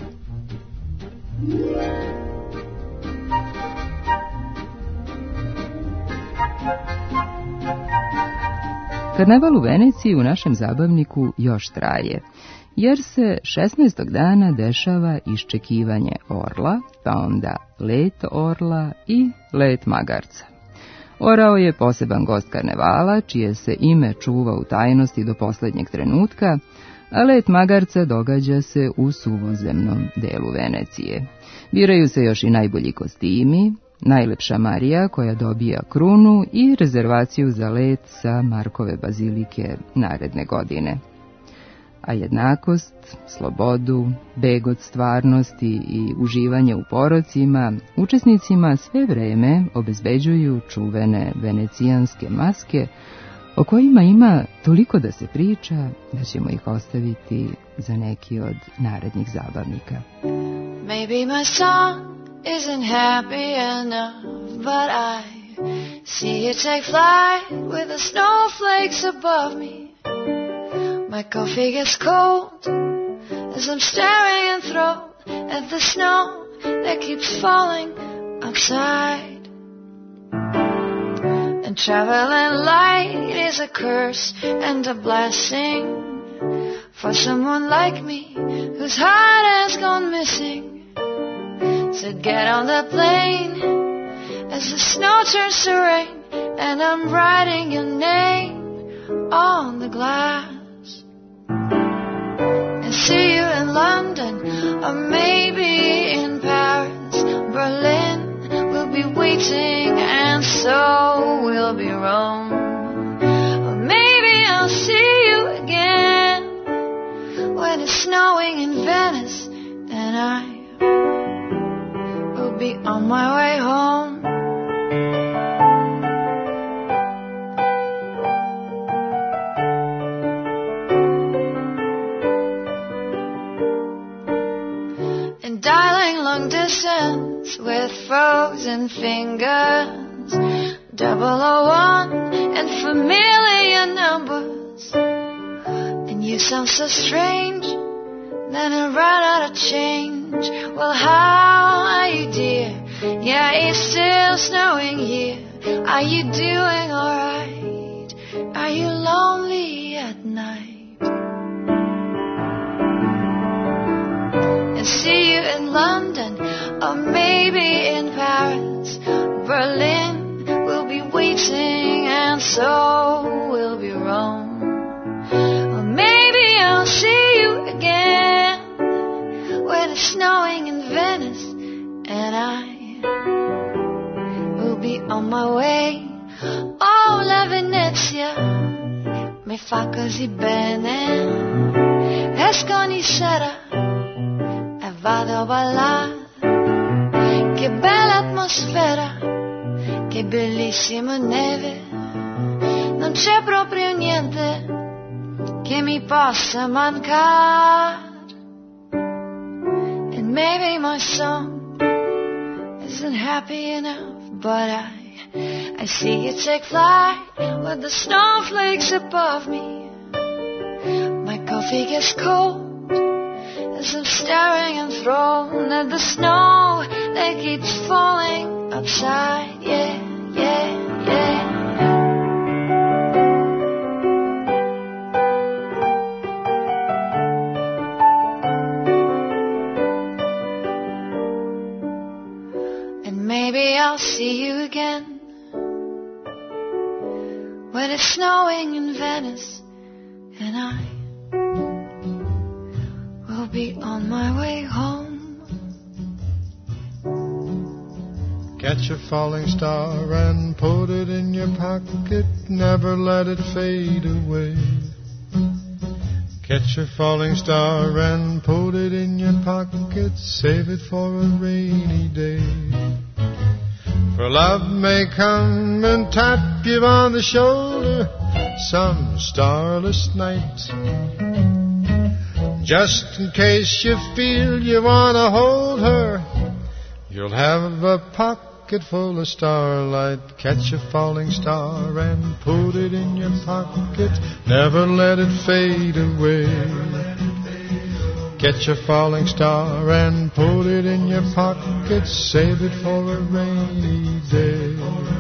Karneval u Veneciji u našem zabavniku još traje, jer se 16. dana dešava iščekivanje orla, pa onda let orla i let magarca. Orao je poseban gost karnevala, čije se ime čuva u tajnosti do poslednjeg trenutka, a let magarca događa se u suvozemnom delu Venecije. Biraju se još i najbolji kostimi, najlepša Marija koja dobija krunu i rezervaciju za let sa Markove bazilike naredne godine. A jednakost, slobodu, beg od stvarnosti i uživanje u porocima učesnicima sve vreme obezbeđuju čuvene venecijanske maske, o kojima ima toliko da se priča da ćemo ih ostaviti za neki od narednih zabavnika. Maybe my song isn't happy enough, but I see it take flight with the snowflakes above me. My coffee gets cold as I'm staring enthralled at the snow that keeps falling outside. And traveling light is a curse and a blessing for someone like me whose heart has gone missing. So get on the plane as the snow turns to rain, and I'm writing your name on the glass. And see you in London, or maybe in Paris. Berlin will be waiting, and so will be Rome. Or maybe I'll see you again when it's snowing in Venice, and I will be on my way home. and dialing long distance with frozen fingers. 001 and familiar numbers. And you sound so strange, then I run out of change. Well, how are you, dear? Yeah, it's still snowing here. Are you doing alright? Are you lonely at night? And see you in London, or maybe in Paris. Berlin will be waiting, and so will be Rome. Or maybe I'll see you again when it's snowing in Venice, and I will be on my way. Oh, la Venezia mi fa così bene. Esco ogni sera e vado a ballare. Che bella atmosfera, che bellissima neve. Non c'è proprio niente che mi possa mancare. And maybe my song isn't happy enough, but I see you take flight with the snowflakes above me. My coffee gets cold as I'm staring and thrown at the snow that keeps falling outside. Yeah, yeah, yeah. And maybe I'll see you again when it's snowing in Venice, and I will be on my way home. Catch a falling star and put it in your pocket, never let it fade away. Catch a falling star and put it in your pocket, save it for a rainy day. For love may come and tap you on the shoulder some starless night. Just in case you feel you want to hold her, you'll have a pocket full of starlight. Catch a falling star and put it in your pocket, never let it fade away. Catch a falling star and put it in your pocket, save it for a rainy day.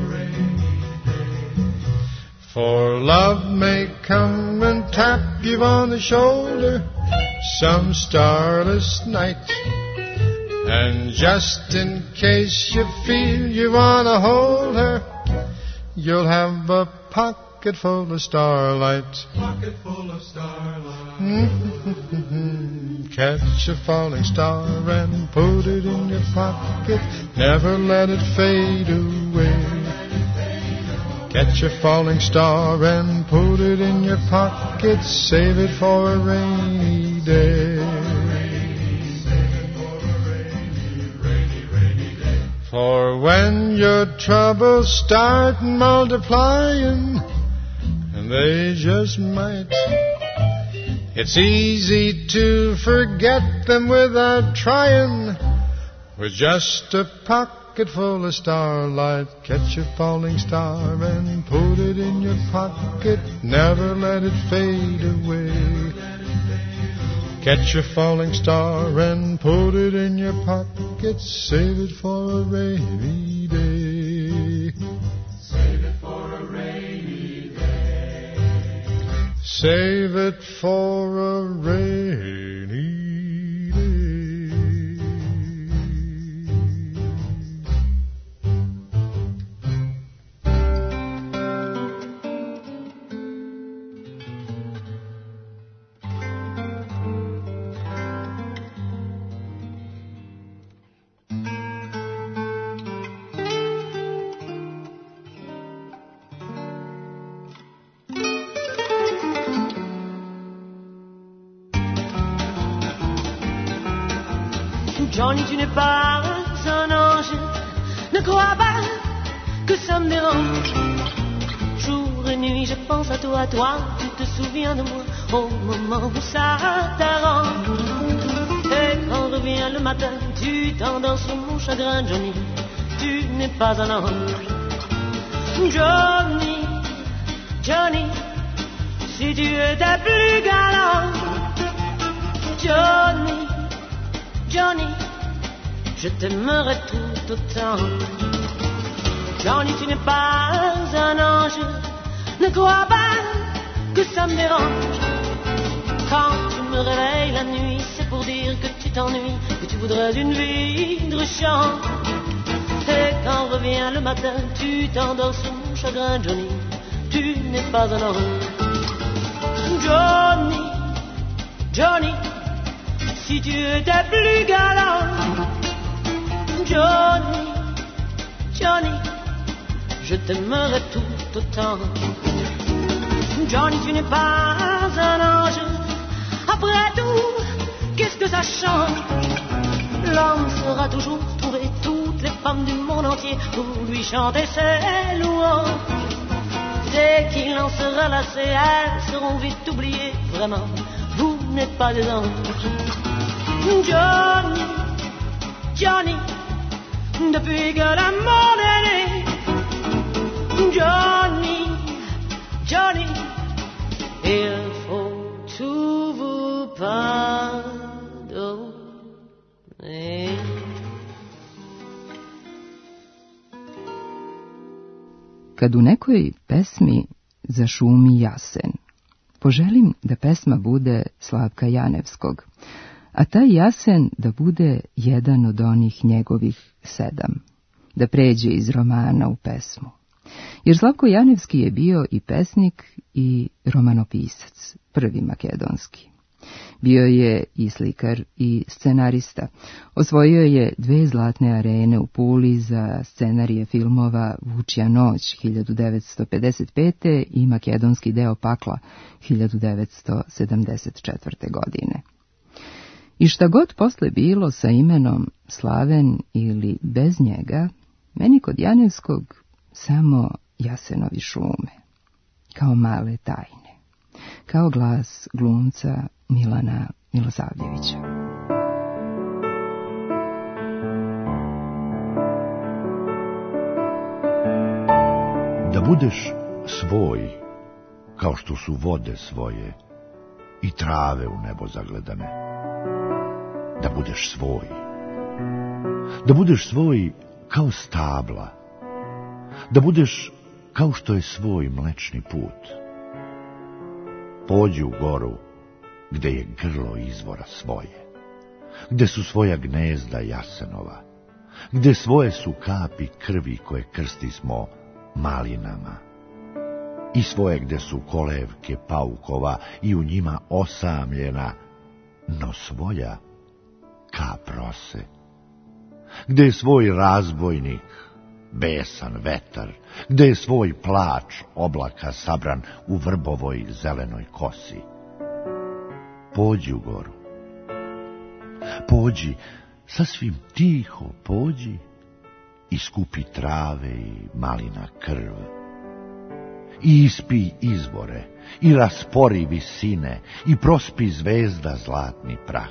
For love may come and tap you on the shoulder some starless night. And just in case you feel you want to hold her, you'll have a pocket full of starlight. Pocket full of starlight. Catch a falling star and put it in your pocket, never let it fade away. Catch a falling star and put it in your pocket, save it for a rainy day. For when your troubles start multiplying, and they just might, it's easy to forget them without trying. With just a pocket full of starlight, catch a falling star and put it in your pocket, never let it fade away. Catch a falling star and put it in your pocket, save it for a rainy day. Save it for a rainy day. Save it for a rainy day. Johnny, tu n'es pas un ange, ne crois pas que ça me dérange. Jour et nuit, je pense à toi, tu te souviens de moi au moment où ça t'arrange. Et quand revient le matin, tu t'endors sur mon chagrin, Johnny. Tu n'es pas un ange. Johnny, Johnny, si tu étais plus galant. Johnny, Johnny, je t'aimerais tout autant. Johnny, tu n'es pas un ange. Ne crois pas que ça me dérange. Quand tu me réveilles la nuit, c'est pour dire que tu t'ennuies, que tu voudrais une vie de chant. Et quand revient le matin, tu t'endors sur mon chagrin, Johnny. Tu n'es pas un ange. Johnny, Johnny, si tu étais plus galant. Johnny, Johnny, je t'aimerais tout autant. Johnny, tu n'es pas un ange. Après tout, qu'est-ce que ça change? L'homme saura toujours trouver toutes les femmes du monde entier pour lui chanter ses louanges. Dès qu'il en sera lassé, elles seront vite oubliées. Vraiment, vous n'êtes pas des anges. Johnny, Johnny, depuis que le monde est né. Johnny, Johnny, il faut tout vous pardonner. Kad u nekoj pesmi zašumi jasen, poželim da pesma bude Slavka Janevskog, a taj jasen da bude jedan od onih njegovih 7, da pređe iz romana u pesmu. Jer Slavko Janevski je bio i pesnik i romanopisac, prvi makedonski. Bio je i slikar i scenarista. Osvojio je 2 zlatne arene u Puli za scenarije filmova Vučja noć 1955. i makedonski deo Pakla 1974. godine. I šta god posle bilo sa imenom Slaven ili bez njega, meni kod Janevskog samo jasenovi šume, kao male tajne, kao glas glumca Milana Milosavljevića. Da budeš svoj, kao što su vode svoje i trave u nebo zagledane. Da budeš svoj. Da budeš svoj kao stabla. Da budeš kao što je svoj mlečni put. Pođi u goru gde je grlo izvora svoje, gde su svoja gnezda jasenova, gde svoje su kapi krvi koje krstismo malinama, i svoje gde su kolevke paukova i u njima osamljena, no svoja kap rose, gde je svoj razbojnik, besan vetar, gde je svoj plač oblaka sabran u vrbovoj zelenoj kosi. Pođi u goru. Pođi, sasvim tiho pođi i skupi trave i malina krv. I ispij izvore, i raspori visine, i prospi zvezda zlatni prah.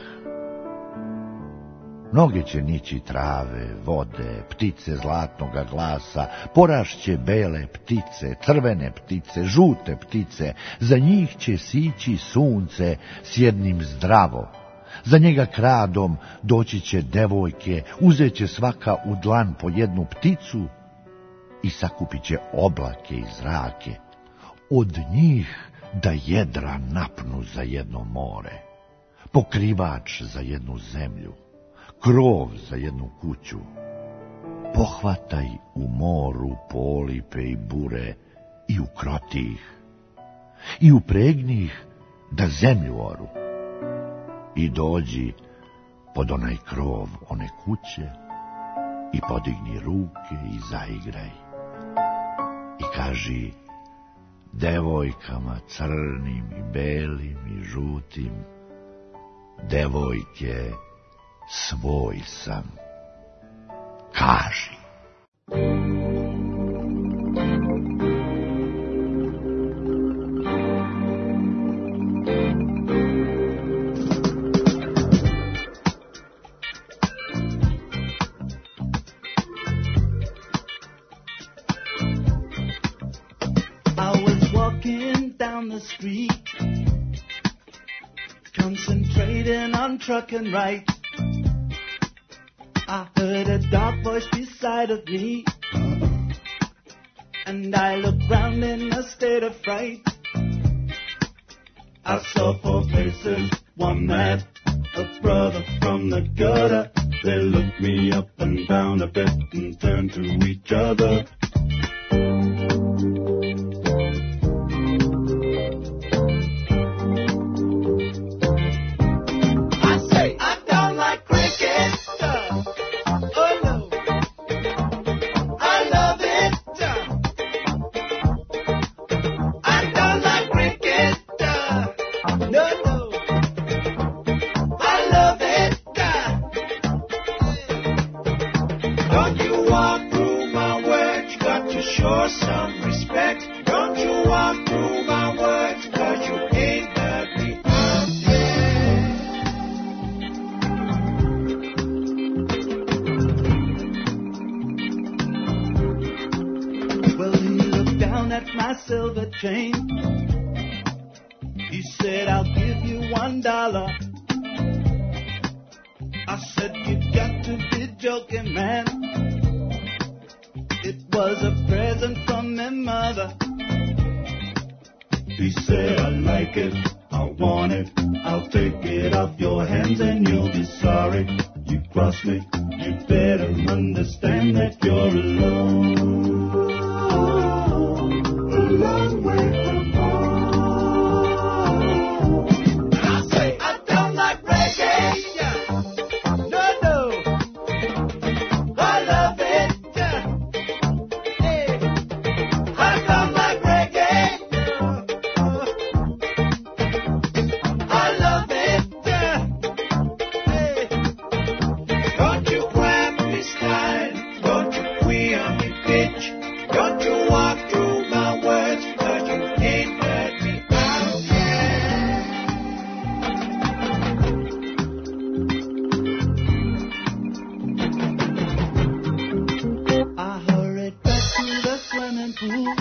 Mnoge će nići trave, vode, ptice zlatnoga glasa, porašće bele ptice, crvene ptice, žute ptice, za njih će sići sunce s jednim zdravo. Za njega kradom doći će devojke, uzet će svaka u dlan po jednu pticu i sakupit će oblake i zrake. Od njih da jedra napnu za jedno more, pokrivač za jednu zemlju, krov za jednu kuću. Pohvataj u moru polipe i bure i ukroti ih. I upregni ih da zemlju oru. I dođi pod onaj krov one kuće i podigni ruke i zaigraj. I kaži devojkama crnim i belim i žutim: devojke, svoj sam, kaži. on the street, concentrating on trucking right. I heard a dark voice beside of me, and I looked round in a state of fright. I saw 4 faces, one man, a brother from the gutter. They looked me up and down a bit and turned to each other. He said, I'll give you $1. I said, you've got to be joking, man. It was a present from my mother. He said, I like it, I want it, I'll take it off your hands and you'll be sorry. You crossed me, you better understand that you're alone. A long way from home. And I say, I don't like reggae. No, no. I love it. Hey. I don't like reggae. I love it. Hey. Don't you grab me style. Don't you queer me bitch. Don't you walk through my words, cause you ain't heard me out yet. I hurried back to the swimming pool,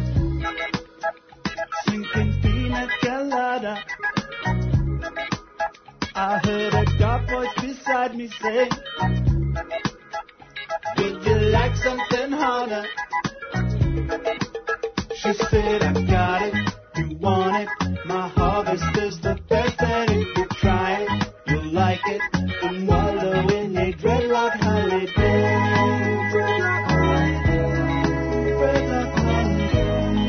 sinking pina colada. I heard a dark voice beside me say, would you like something harder? She said, I got it, you want it, my harvest is the best, and if you try it, you'll like it, and wallow in a dreadlock holiday. Dreadlock holiday, dreadlock holiday.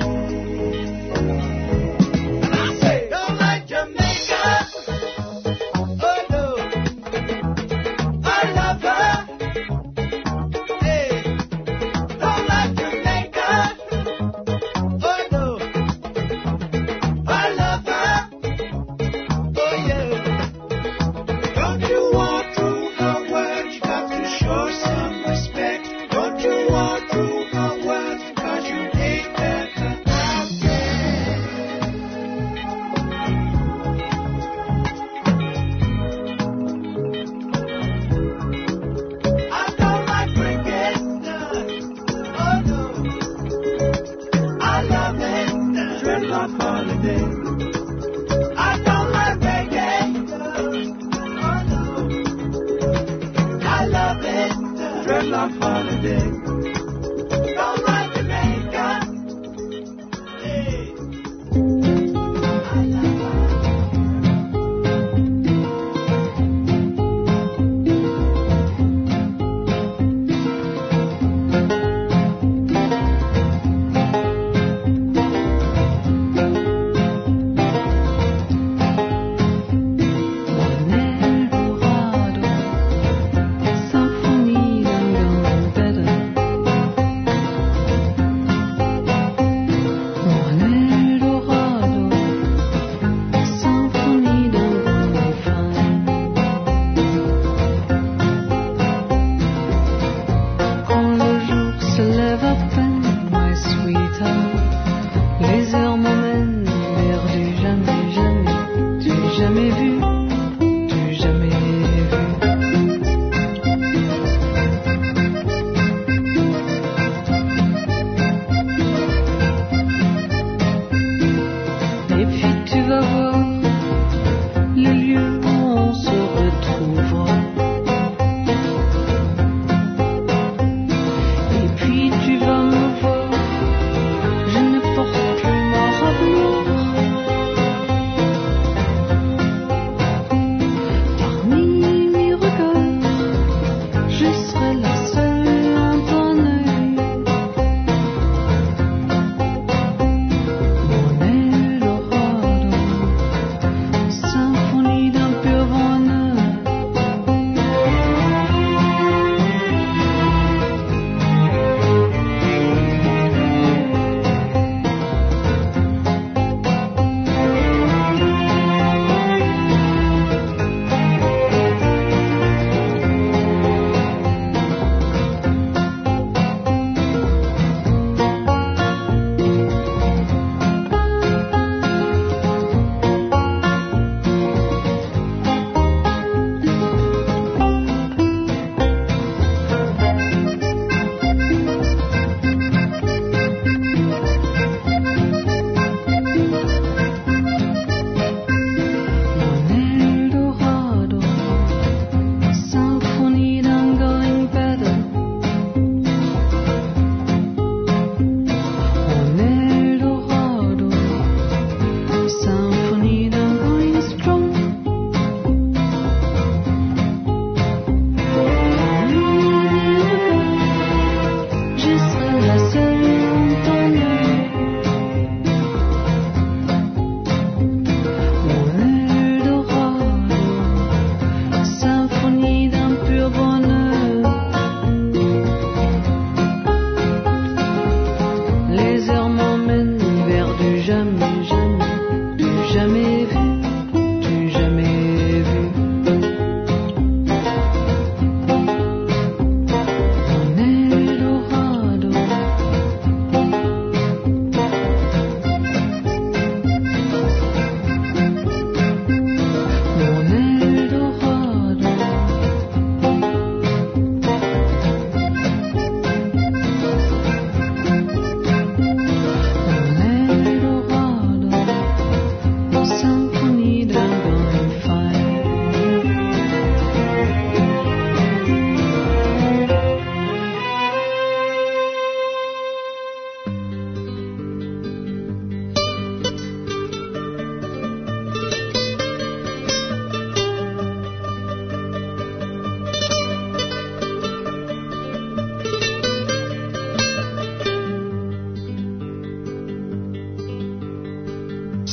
And I say, don't like Jamaica, oh no, I love her. Hey, don't like Jamaica. Oh no, I love her. Oh yeah. Don't you walk through her words, you got to show some respect. Don't you walk through her words, cause you ain't heard her out yet. I don't like cricket. Oh no. I love it, dreadlock holiday. I don't like reggae. Oh no. I love it, dreadlock holiday. Don't like Jamaica. Hey. Symphonie d'un grand better.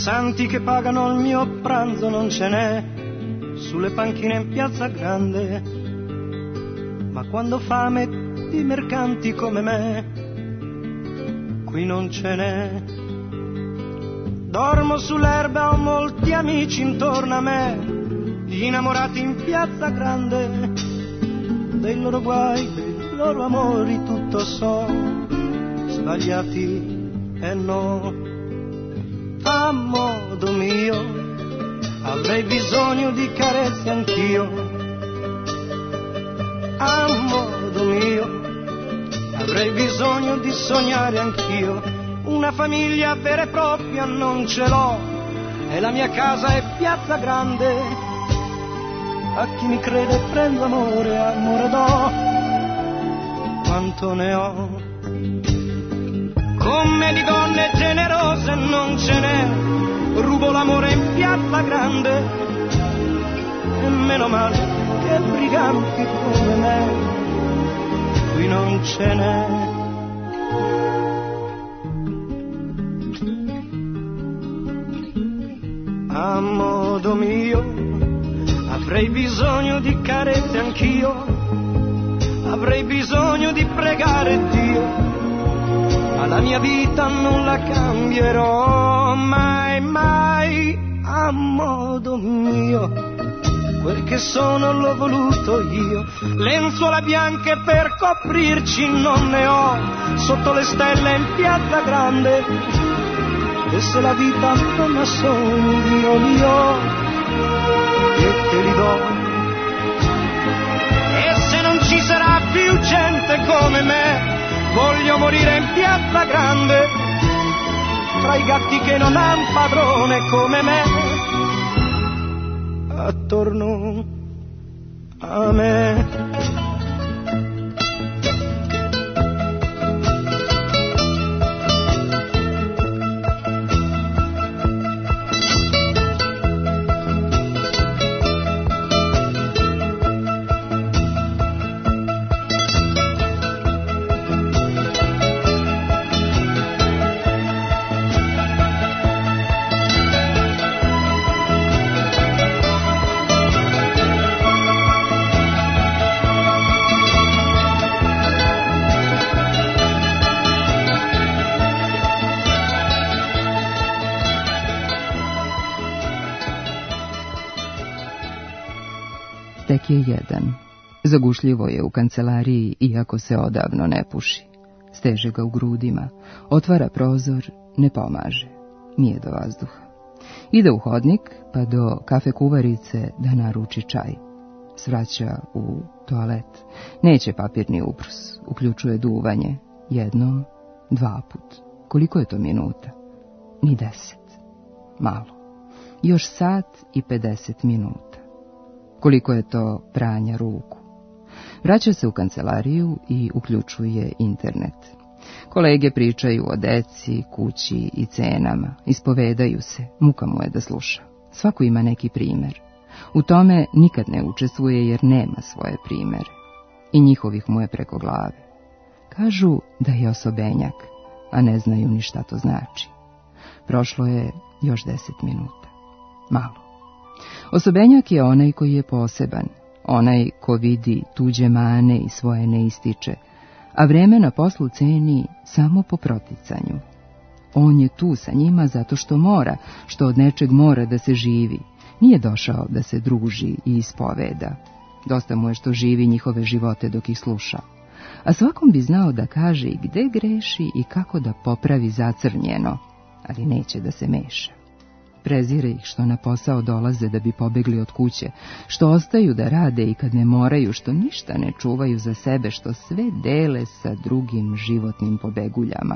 santi che pagano il mio pranzo non ce n'è sulle panchine in Piazza Grande, ma quando fame di mercanti come me qui non ce n'è. Dormo sull'erba, ho molti amici intorno a me, gli innamorati in Piazza Grande, dei loro guai, dei loro amori tutto so, sbagliati e no. A modo mio avrei bisogno di carezze anch'io, a modo mio avrei bisogno di sognare anch'io. Una famiglia vera e propria non ce l'ho, e la mia casa è Piazza Grande. A chi mi crede prendo amore, amore do, quanto ne ho. Come di donne generose non ce n'è, rubo l'amore in Piazza Grande, e meno male che briganti come me qui non ce n'è. A modo mio avrei bisogno di carezze anch'io, avrei bisogno di pregare Dio, ma la mia vita non la cambierò mai, mai. A modo mio quel che sono l'ho voluto io, lenzuola bianche per coprirci non ne ho, sotto le stelle in Piazza Grande. E se la vita non ha sogni io li ho e te li do. E se non ci sarà più gente come me, voglio morire in Piazza Grande, tra i gatti che non han padrone come me, attorno a me. Tek je jedan. Zagušljivo je u kancelariji, iako se odavno ne puši. Steže ga u grudima. Otvara prozor, ne pomaže. Nije do vazduha. Ide u hodnik, pa do kafe kuvarice da naruči čaj. Svraća u toalet. Neće papirni ubrus. Uključuje duvanje. Jednom, 2 put. Koliko je to minuta? Ni 10. Malo. Još sat i 50 minuta. Koliko je to pranja ruku? Vraća se u kancelariju i uključuje internet. Kolege pričaju o deci, kući i cenama. Ispovedaju se, muka mu je da sluša. Svako ima neki primer. U tome nikad ne učestvuje jer nema svoje primere. I njihovih mu je preko glave. Kažu da je osobenjak, a ne znaju ni šta to znači. Prošlo je još 10 minuta. Malo. Osobenjak je onaj koji je poseban, onaj ko vidi tuđe mane i svoje ne ističe, a vreme na poslu ceni samo po proticanju. On je tu sa njima zato što mora, što od nečeg mora da se živi. Nije došao da se druži i ispoveda. Dosta mu je što živi njihove živote dok ih sluša. A svakom bi znao da kaže i gde greši i kako da popravi zacrnjeno, ali neće da se meša. Prezire ih što na posao dolaze da bi pobegli od kuće, što ostaju da rade i kad ne moraju, što ništa ne čuvaju za sebe, što sve dele sa drugim životnim pobeguljama.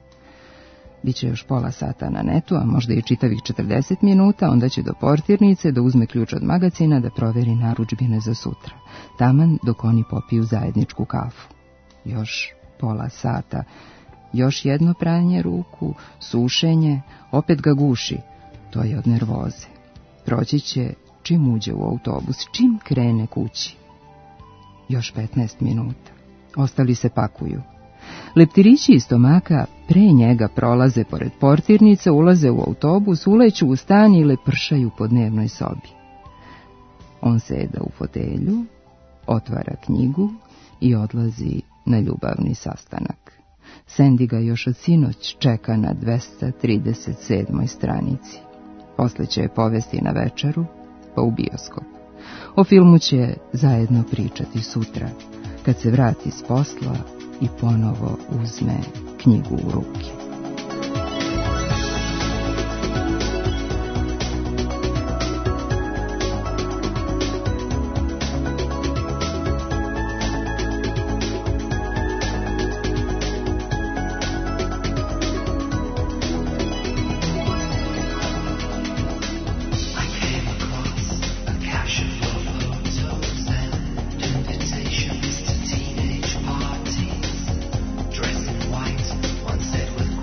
Biće još pola sata na netu, a možda i čitavih 40 minuta, onda će do portirnice da uzme ključ od magacina da proveri narudžbine za sutra. Taman dok oni popiju zajedničku kafu. Još pola sata, još jedno pranje ruku, sušenje, opet ga guši. To je od nervoze. Proći će čim uđe u autobus, čim krene kući. Još 15 minuta. Ostali se pakuju. Leptirići iz stomaka Pre njega prolaze pored portirnice, ulaze u autobus, uleću u stan ili pršaju po dnevnoj sobi. On seda u fotelju, otvara knjigu i odlazi na ljubavni sastanak. Sandy ga još od sinoć čeka na 237. stranici. Posle će je povesti na večeru, pa u bioskop. O filmu će zajedno pričati sutra, kad se vrati s posla i ponovo uzme knjigu u ruke. Dressed in white, one said with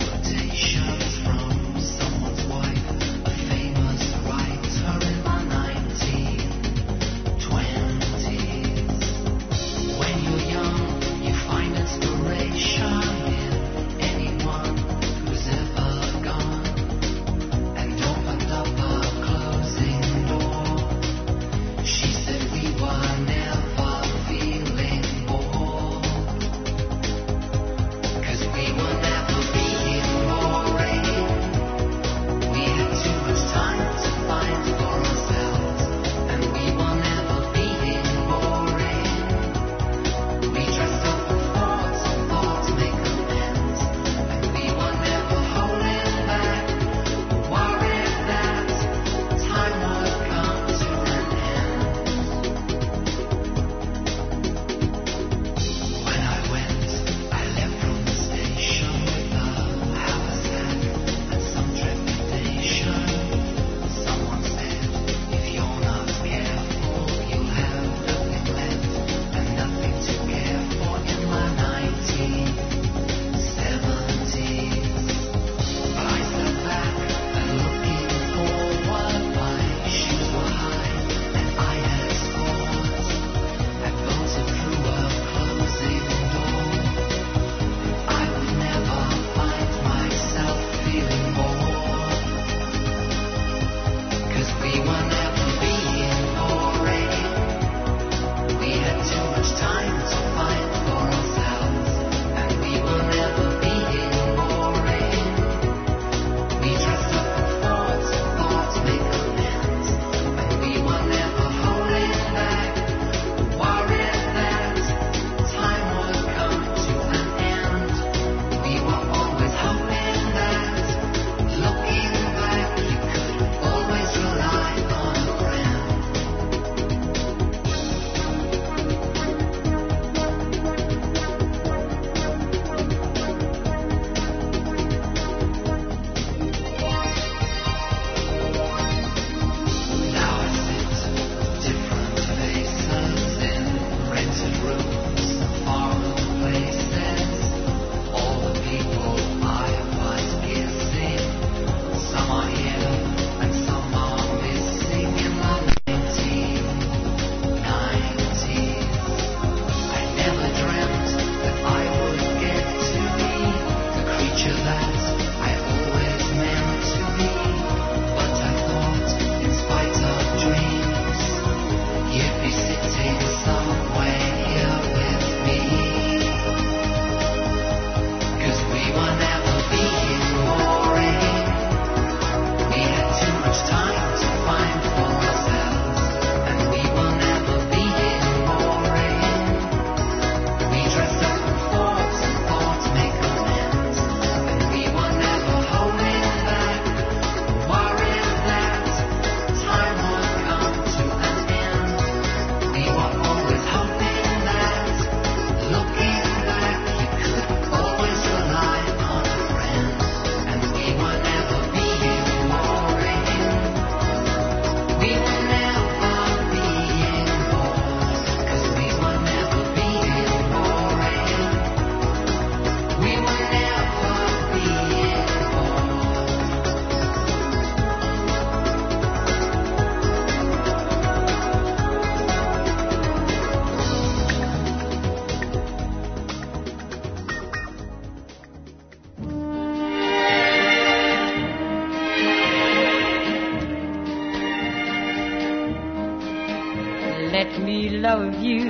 love you.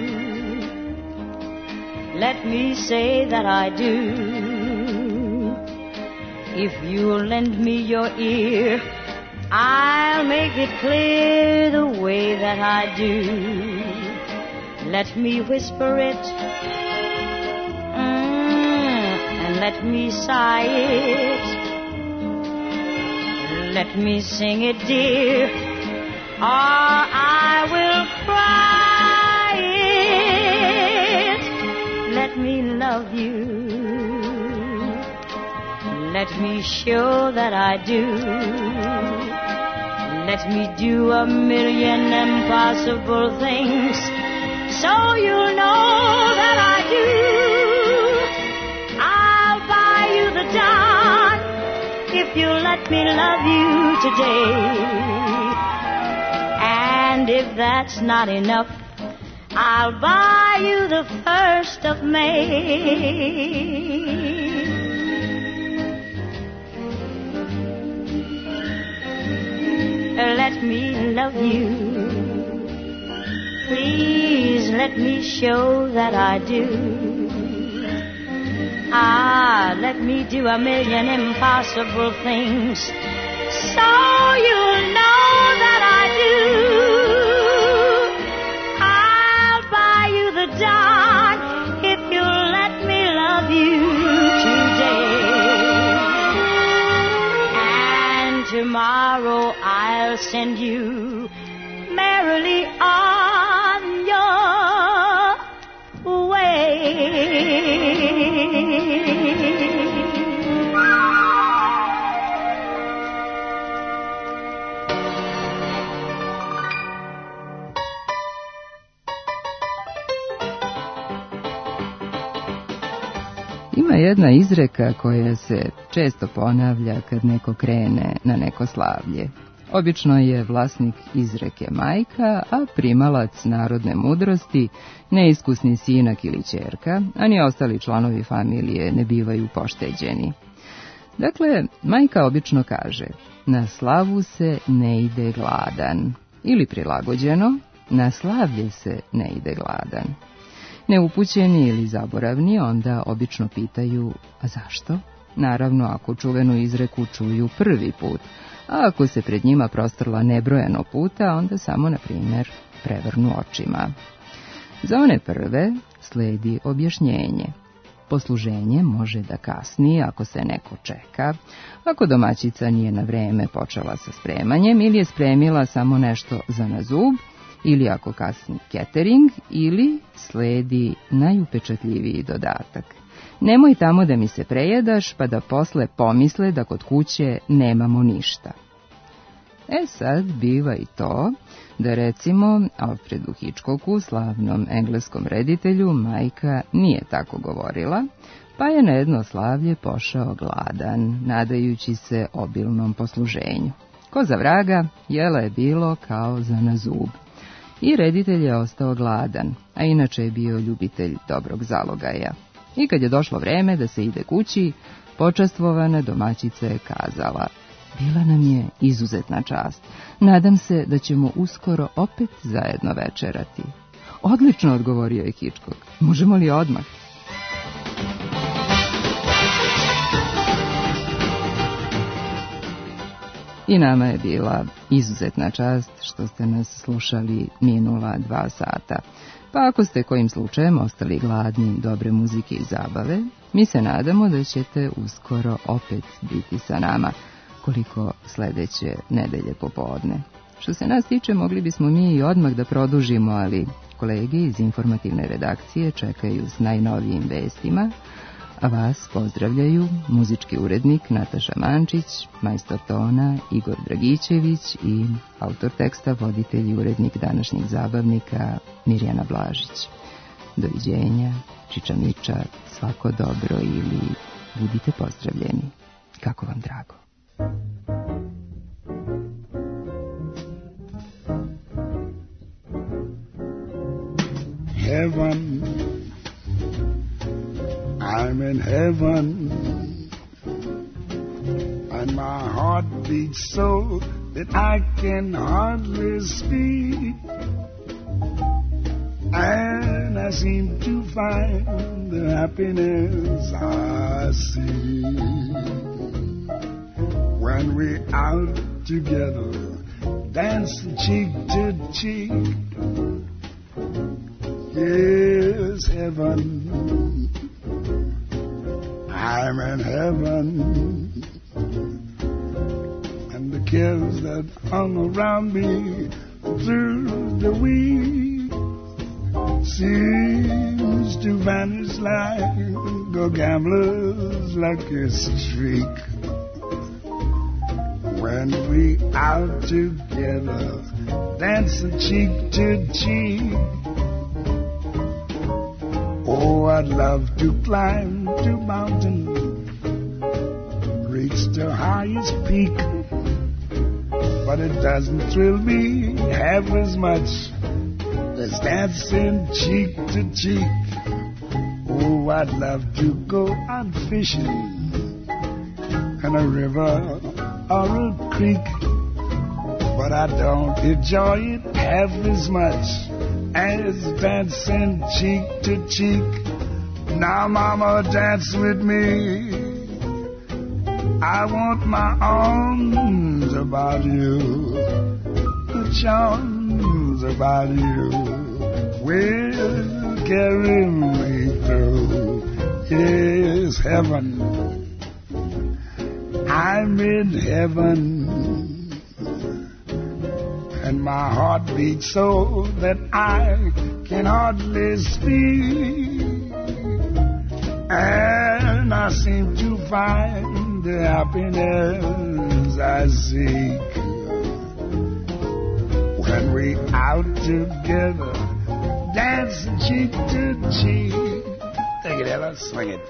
Let me say that I do. If you'll lend me your ear, I'll make it clear the way that I do. Let me whisper it, and let me sigh it. Let me sing it, dear, or I will cry it. Let me love you. Let me show that I do. Let me do a million impossible things, so you'll know that I do. I'll buy you the dawn if you let me love you today. And if that's not enough, I'll buy you the 1st of May. Let me love you. Please let me show that I do. Let me do a million impossible things, so you'll know that I do. I'll buy you the dawn if you'll let me love you today. And tomorrow I'll send you merrily on your way. Ima jedna izreka koja se često ponavlja kad neko krene na neko slavlje. Obično je vlasnik izreke majka, a primalac narodne mudrosti neiskusni sinak ili ćerka, a ni ostali članovi familije ne bivaju pošteđeni. Dakle, majka obično kaže: na slavu se ne ide gladan, ili prilagođeno: na slavlje se ne ide gladan. Neupućeni ili zaboravni onda obično pitaju: a zašto? Naravno, ako čuvenu izreku čuju prvi put, a ako se pred njima prostrla nebrojeno puta, onda samo, na primjer, prevrnu očima. Za one prve sledi objašnjenje. Posluženje može da kasni ako se neko čeka, ako domaćica nije na vreme počela sa spremanjem ili je spremila samo nešto za na zub, ili ako kasni catering, ili sledi najupečatljiviji dodatak: nemoj tamo da mi se prejedaš pa da posle pomisle da kod kuće nemamo ništa. Sad biva i to da, recimo, Alfredu Hitchcocku, slavnom engleskom reditelju, majka nije tako govorila, pa je na jedno slavlje pošao gladan, nadajući se obilnom posluženju. Ko za vraga, jela je bilo kao za na zub. I reditelj je ostao gladan, a inače je bio ljubitelj dobrog zalogaja. I kad je došlo vreme da se ide kući, počastvovana domaćica je kazala: bila nam je izuzetna čast. Nadam se da ćemo uskoro opet zajedno večerati. Odlično, odgovorio je Hitchcock. Možemo li odmah? I nama je bila izuzetna čast što ste nas slušali minula 2 sata. Pa ako ste kojim slučajem ostali gladni dobre muzike i zabave, mi se nadamo da ćete uskoro opet biti sa nama, koliko sledeće nedelje popodne. Što se nas tiče, mogli bismo mi i odmah da produžimo, ali kolege iz informativne redakcije čekaju s najnovijim vestima, a vas pozdravljaju muzički urednik Nataša Mančić, majstor tona Igor Dragićević i autor teksta, voditelj i urednik današnjih zabavnika Mirjana Blažić. Doviđenja, čiča miča, svako dobro ili budite pozdravljeni. Kako vam drago. Heaven, I'm in heaven, and my heart beats so that I can hardly speak. and I seem to find the happiness I see when we're out together, dancing cheek to cheek. Yes, heaven, I'm in heaven, and the cares that hung around me through the week seems to vanish like a gambler's lucky streak. When we out together, dancing cheek to cheek. Oh, I'd love to climb to mountain, reach the highest peak, but it doesn't thrill me half as much as dancing cheek to cheek. Oh, I'd love to go out fishing in a river or a creek, but I don't enjoy it half as much as dancing cheek to cheek. Now, mama, dance with me. I want my arms about you, the charms about you will carry me through. Yes, heaven, I'm in heaven, and my heart beats so that I can hardly speak, and I seem to find the happiness I seek when we out together, dancing cheek to cheek. Take it, Ella, swing it.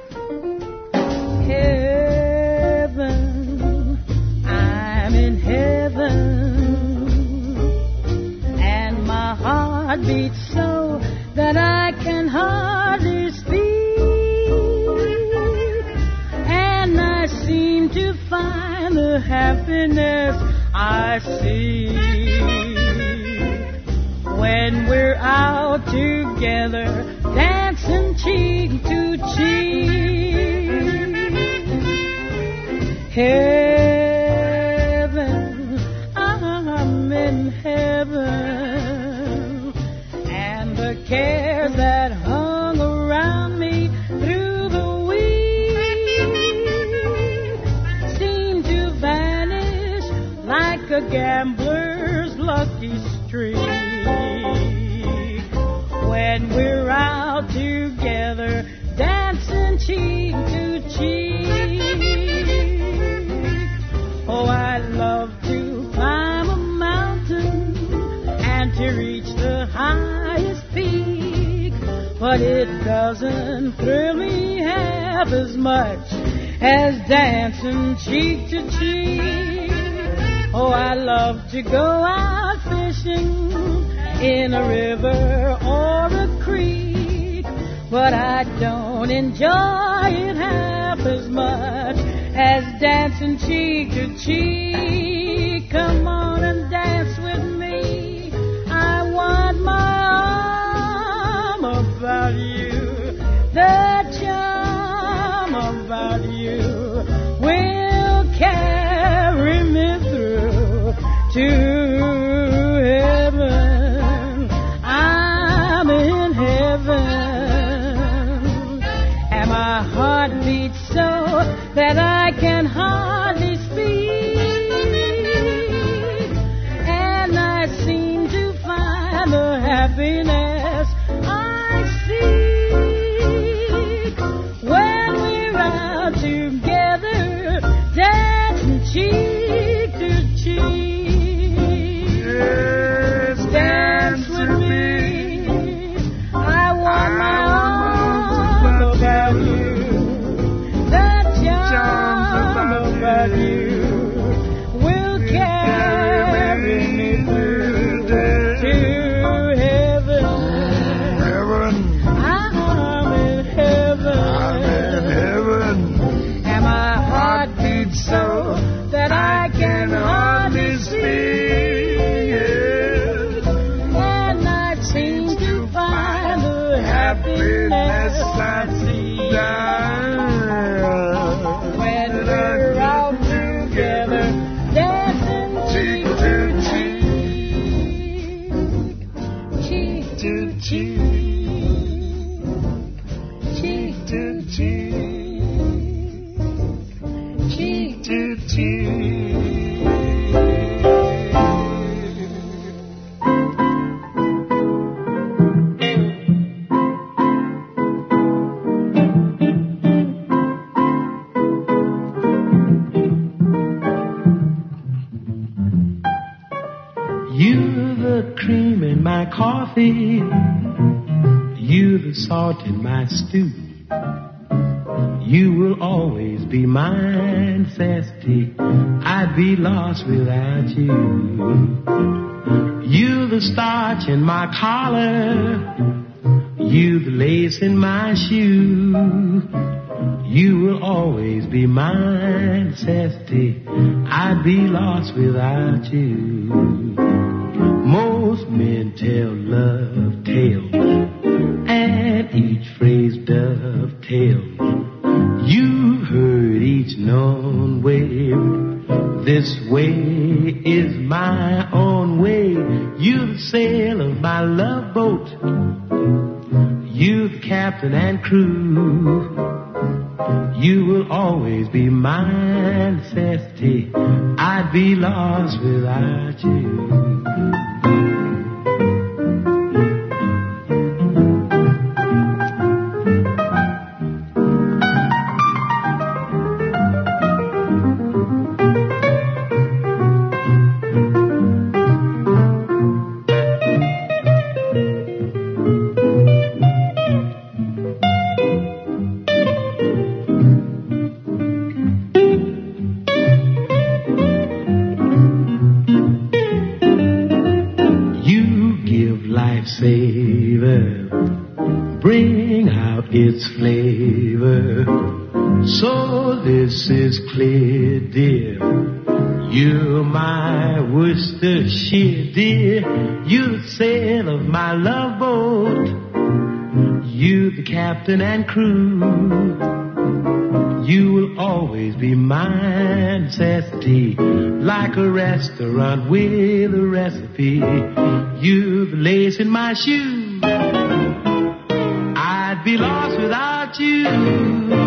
Heaven, I'm in heaven, and my heart beats so that I can hardly speak, and I seem to find the happiness I seek when we're out together, dancing cheek to cheek. Heaven, I'm in heaven, and the cares that hung around me through the week seem to vanish like a gambler's lucky streak when we're out together, dancing cheek to cheek. Oh, I love to climb a mountain and to reach the highest peak, but it doesn't thrill me half as much as dancing cheek to cheek. Oh, I love to go out fishing in a river or a creek, but I don't enjoy it half as much as dancing cheek to cheek. Come on and dance with me. I want my arm about you. The charm about you will carry me through to heaven. I'm in heaven, and my heart beats so that I can hardly speak, and I seem to find the happiness I seek when we're out together, dancing cheek to cheek. Yes, dance with me. I want my arms about you. The charm about time. When we're out together, dancing cheek to cheek, cheek to cheek, cheek to cheek, cheek to cheek. Coffee, you the salt in my stew. You will always be my necessity. I'd be lost without you. You the starch in my collar, you the lace in my shoe. You will always be my necessity. I'd be lost without you. Most men tell love tales, and each phrase dovetails. You've heard each known way. This way is my own way. You the sail of my love boat. You the captain and crew. You will always be my necessity. I'd be lost without you. Bring out its flavor. So this is clear, dear. You're my Worcestershire, dear. You're the sail of my love boat. You the captain and crew. You will always be my necessity. Like a restaurant with a recipe. You the lace in my shoe. I'd be lost without you.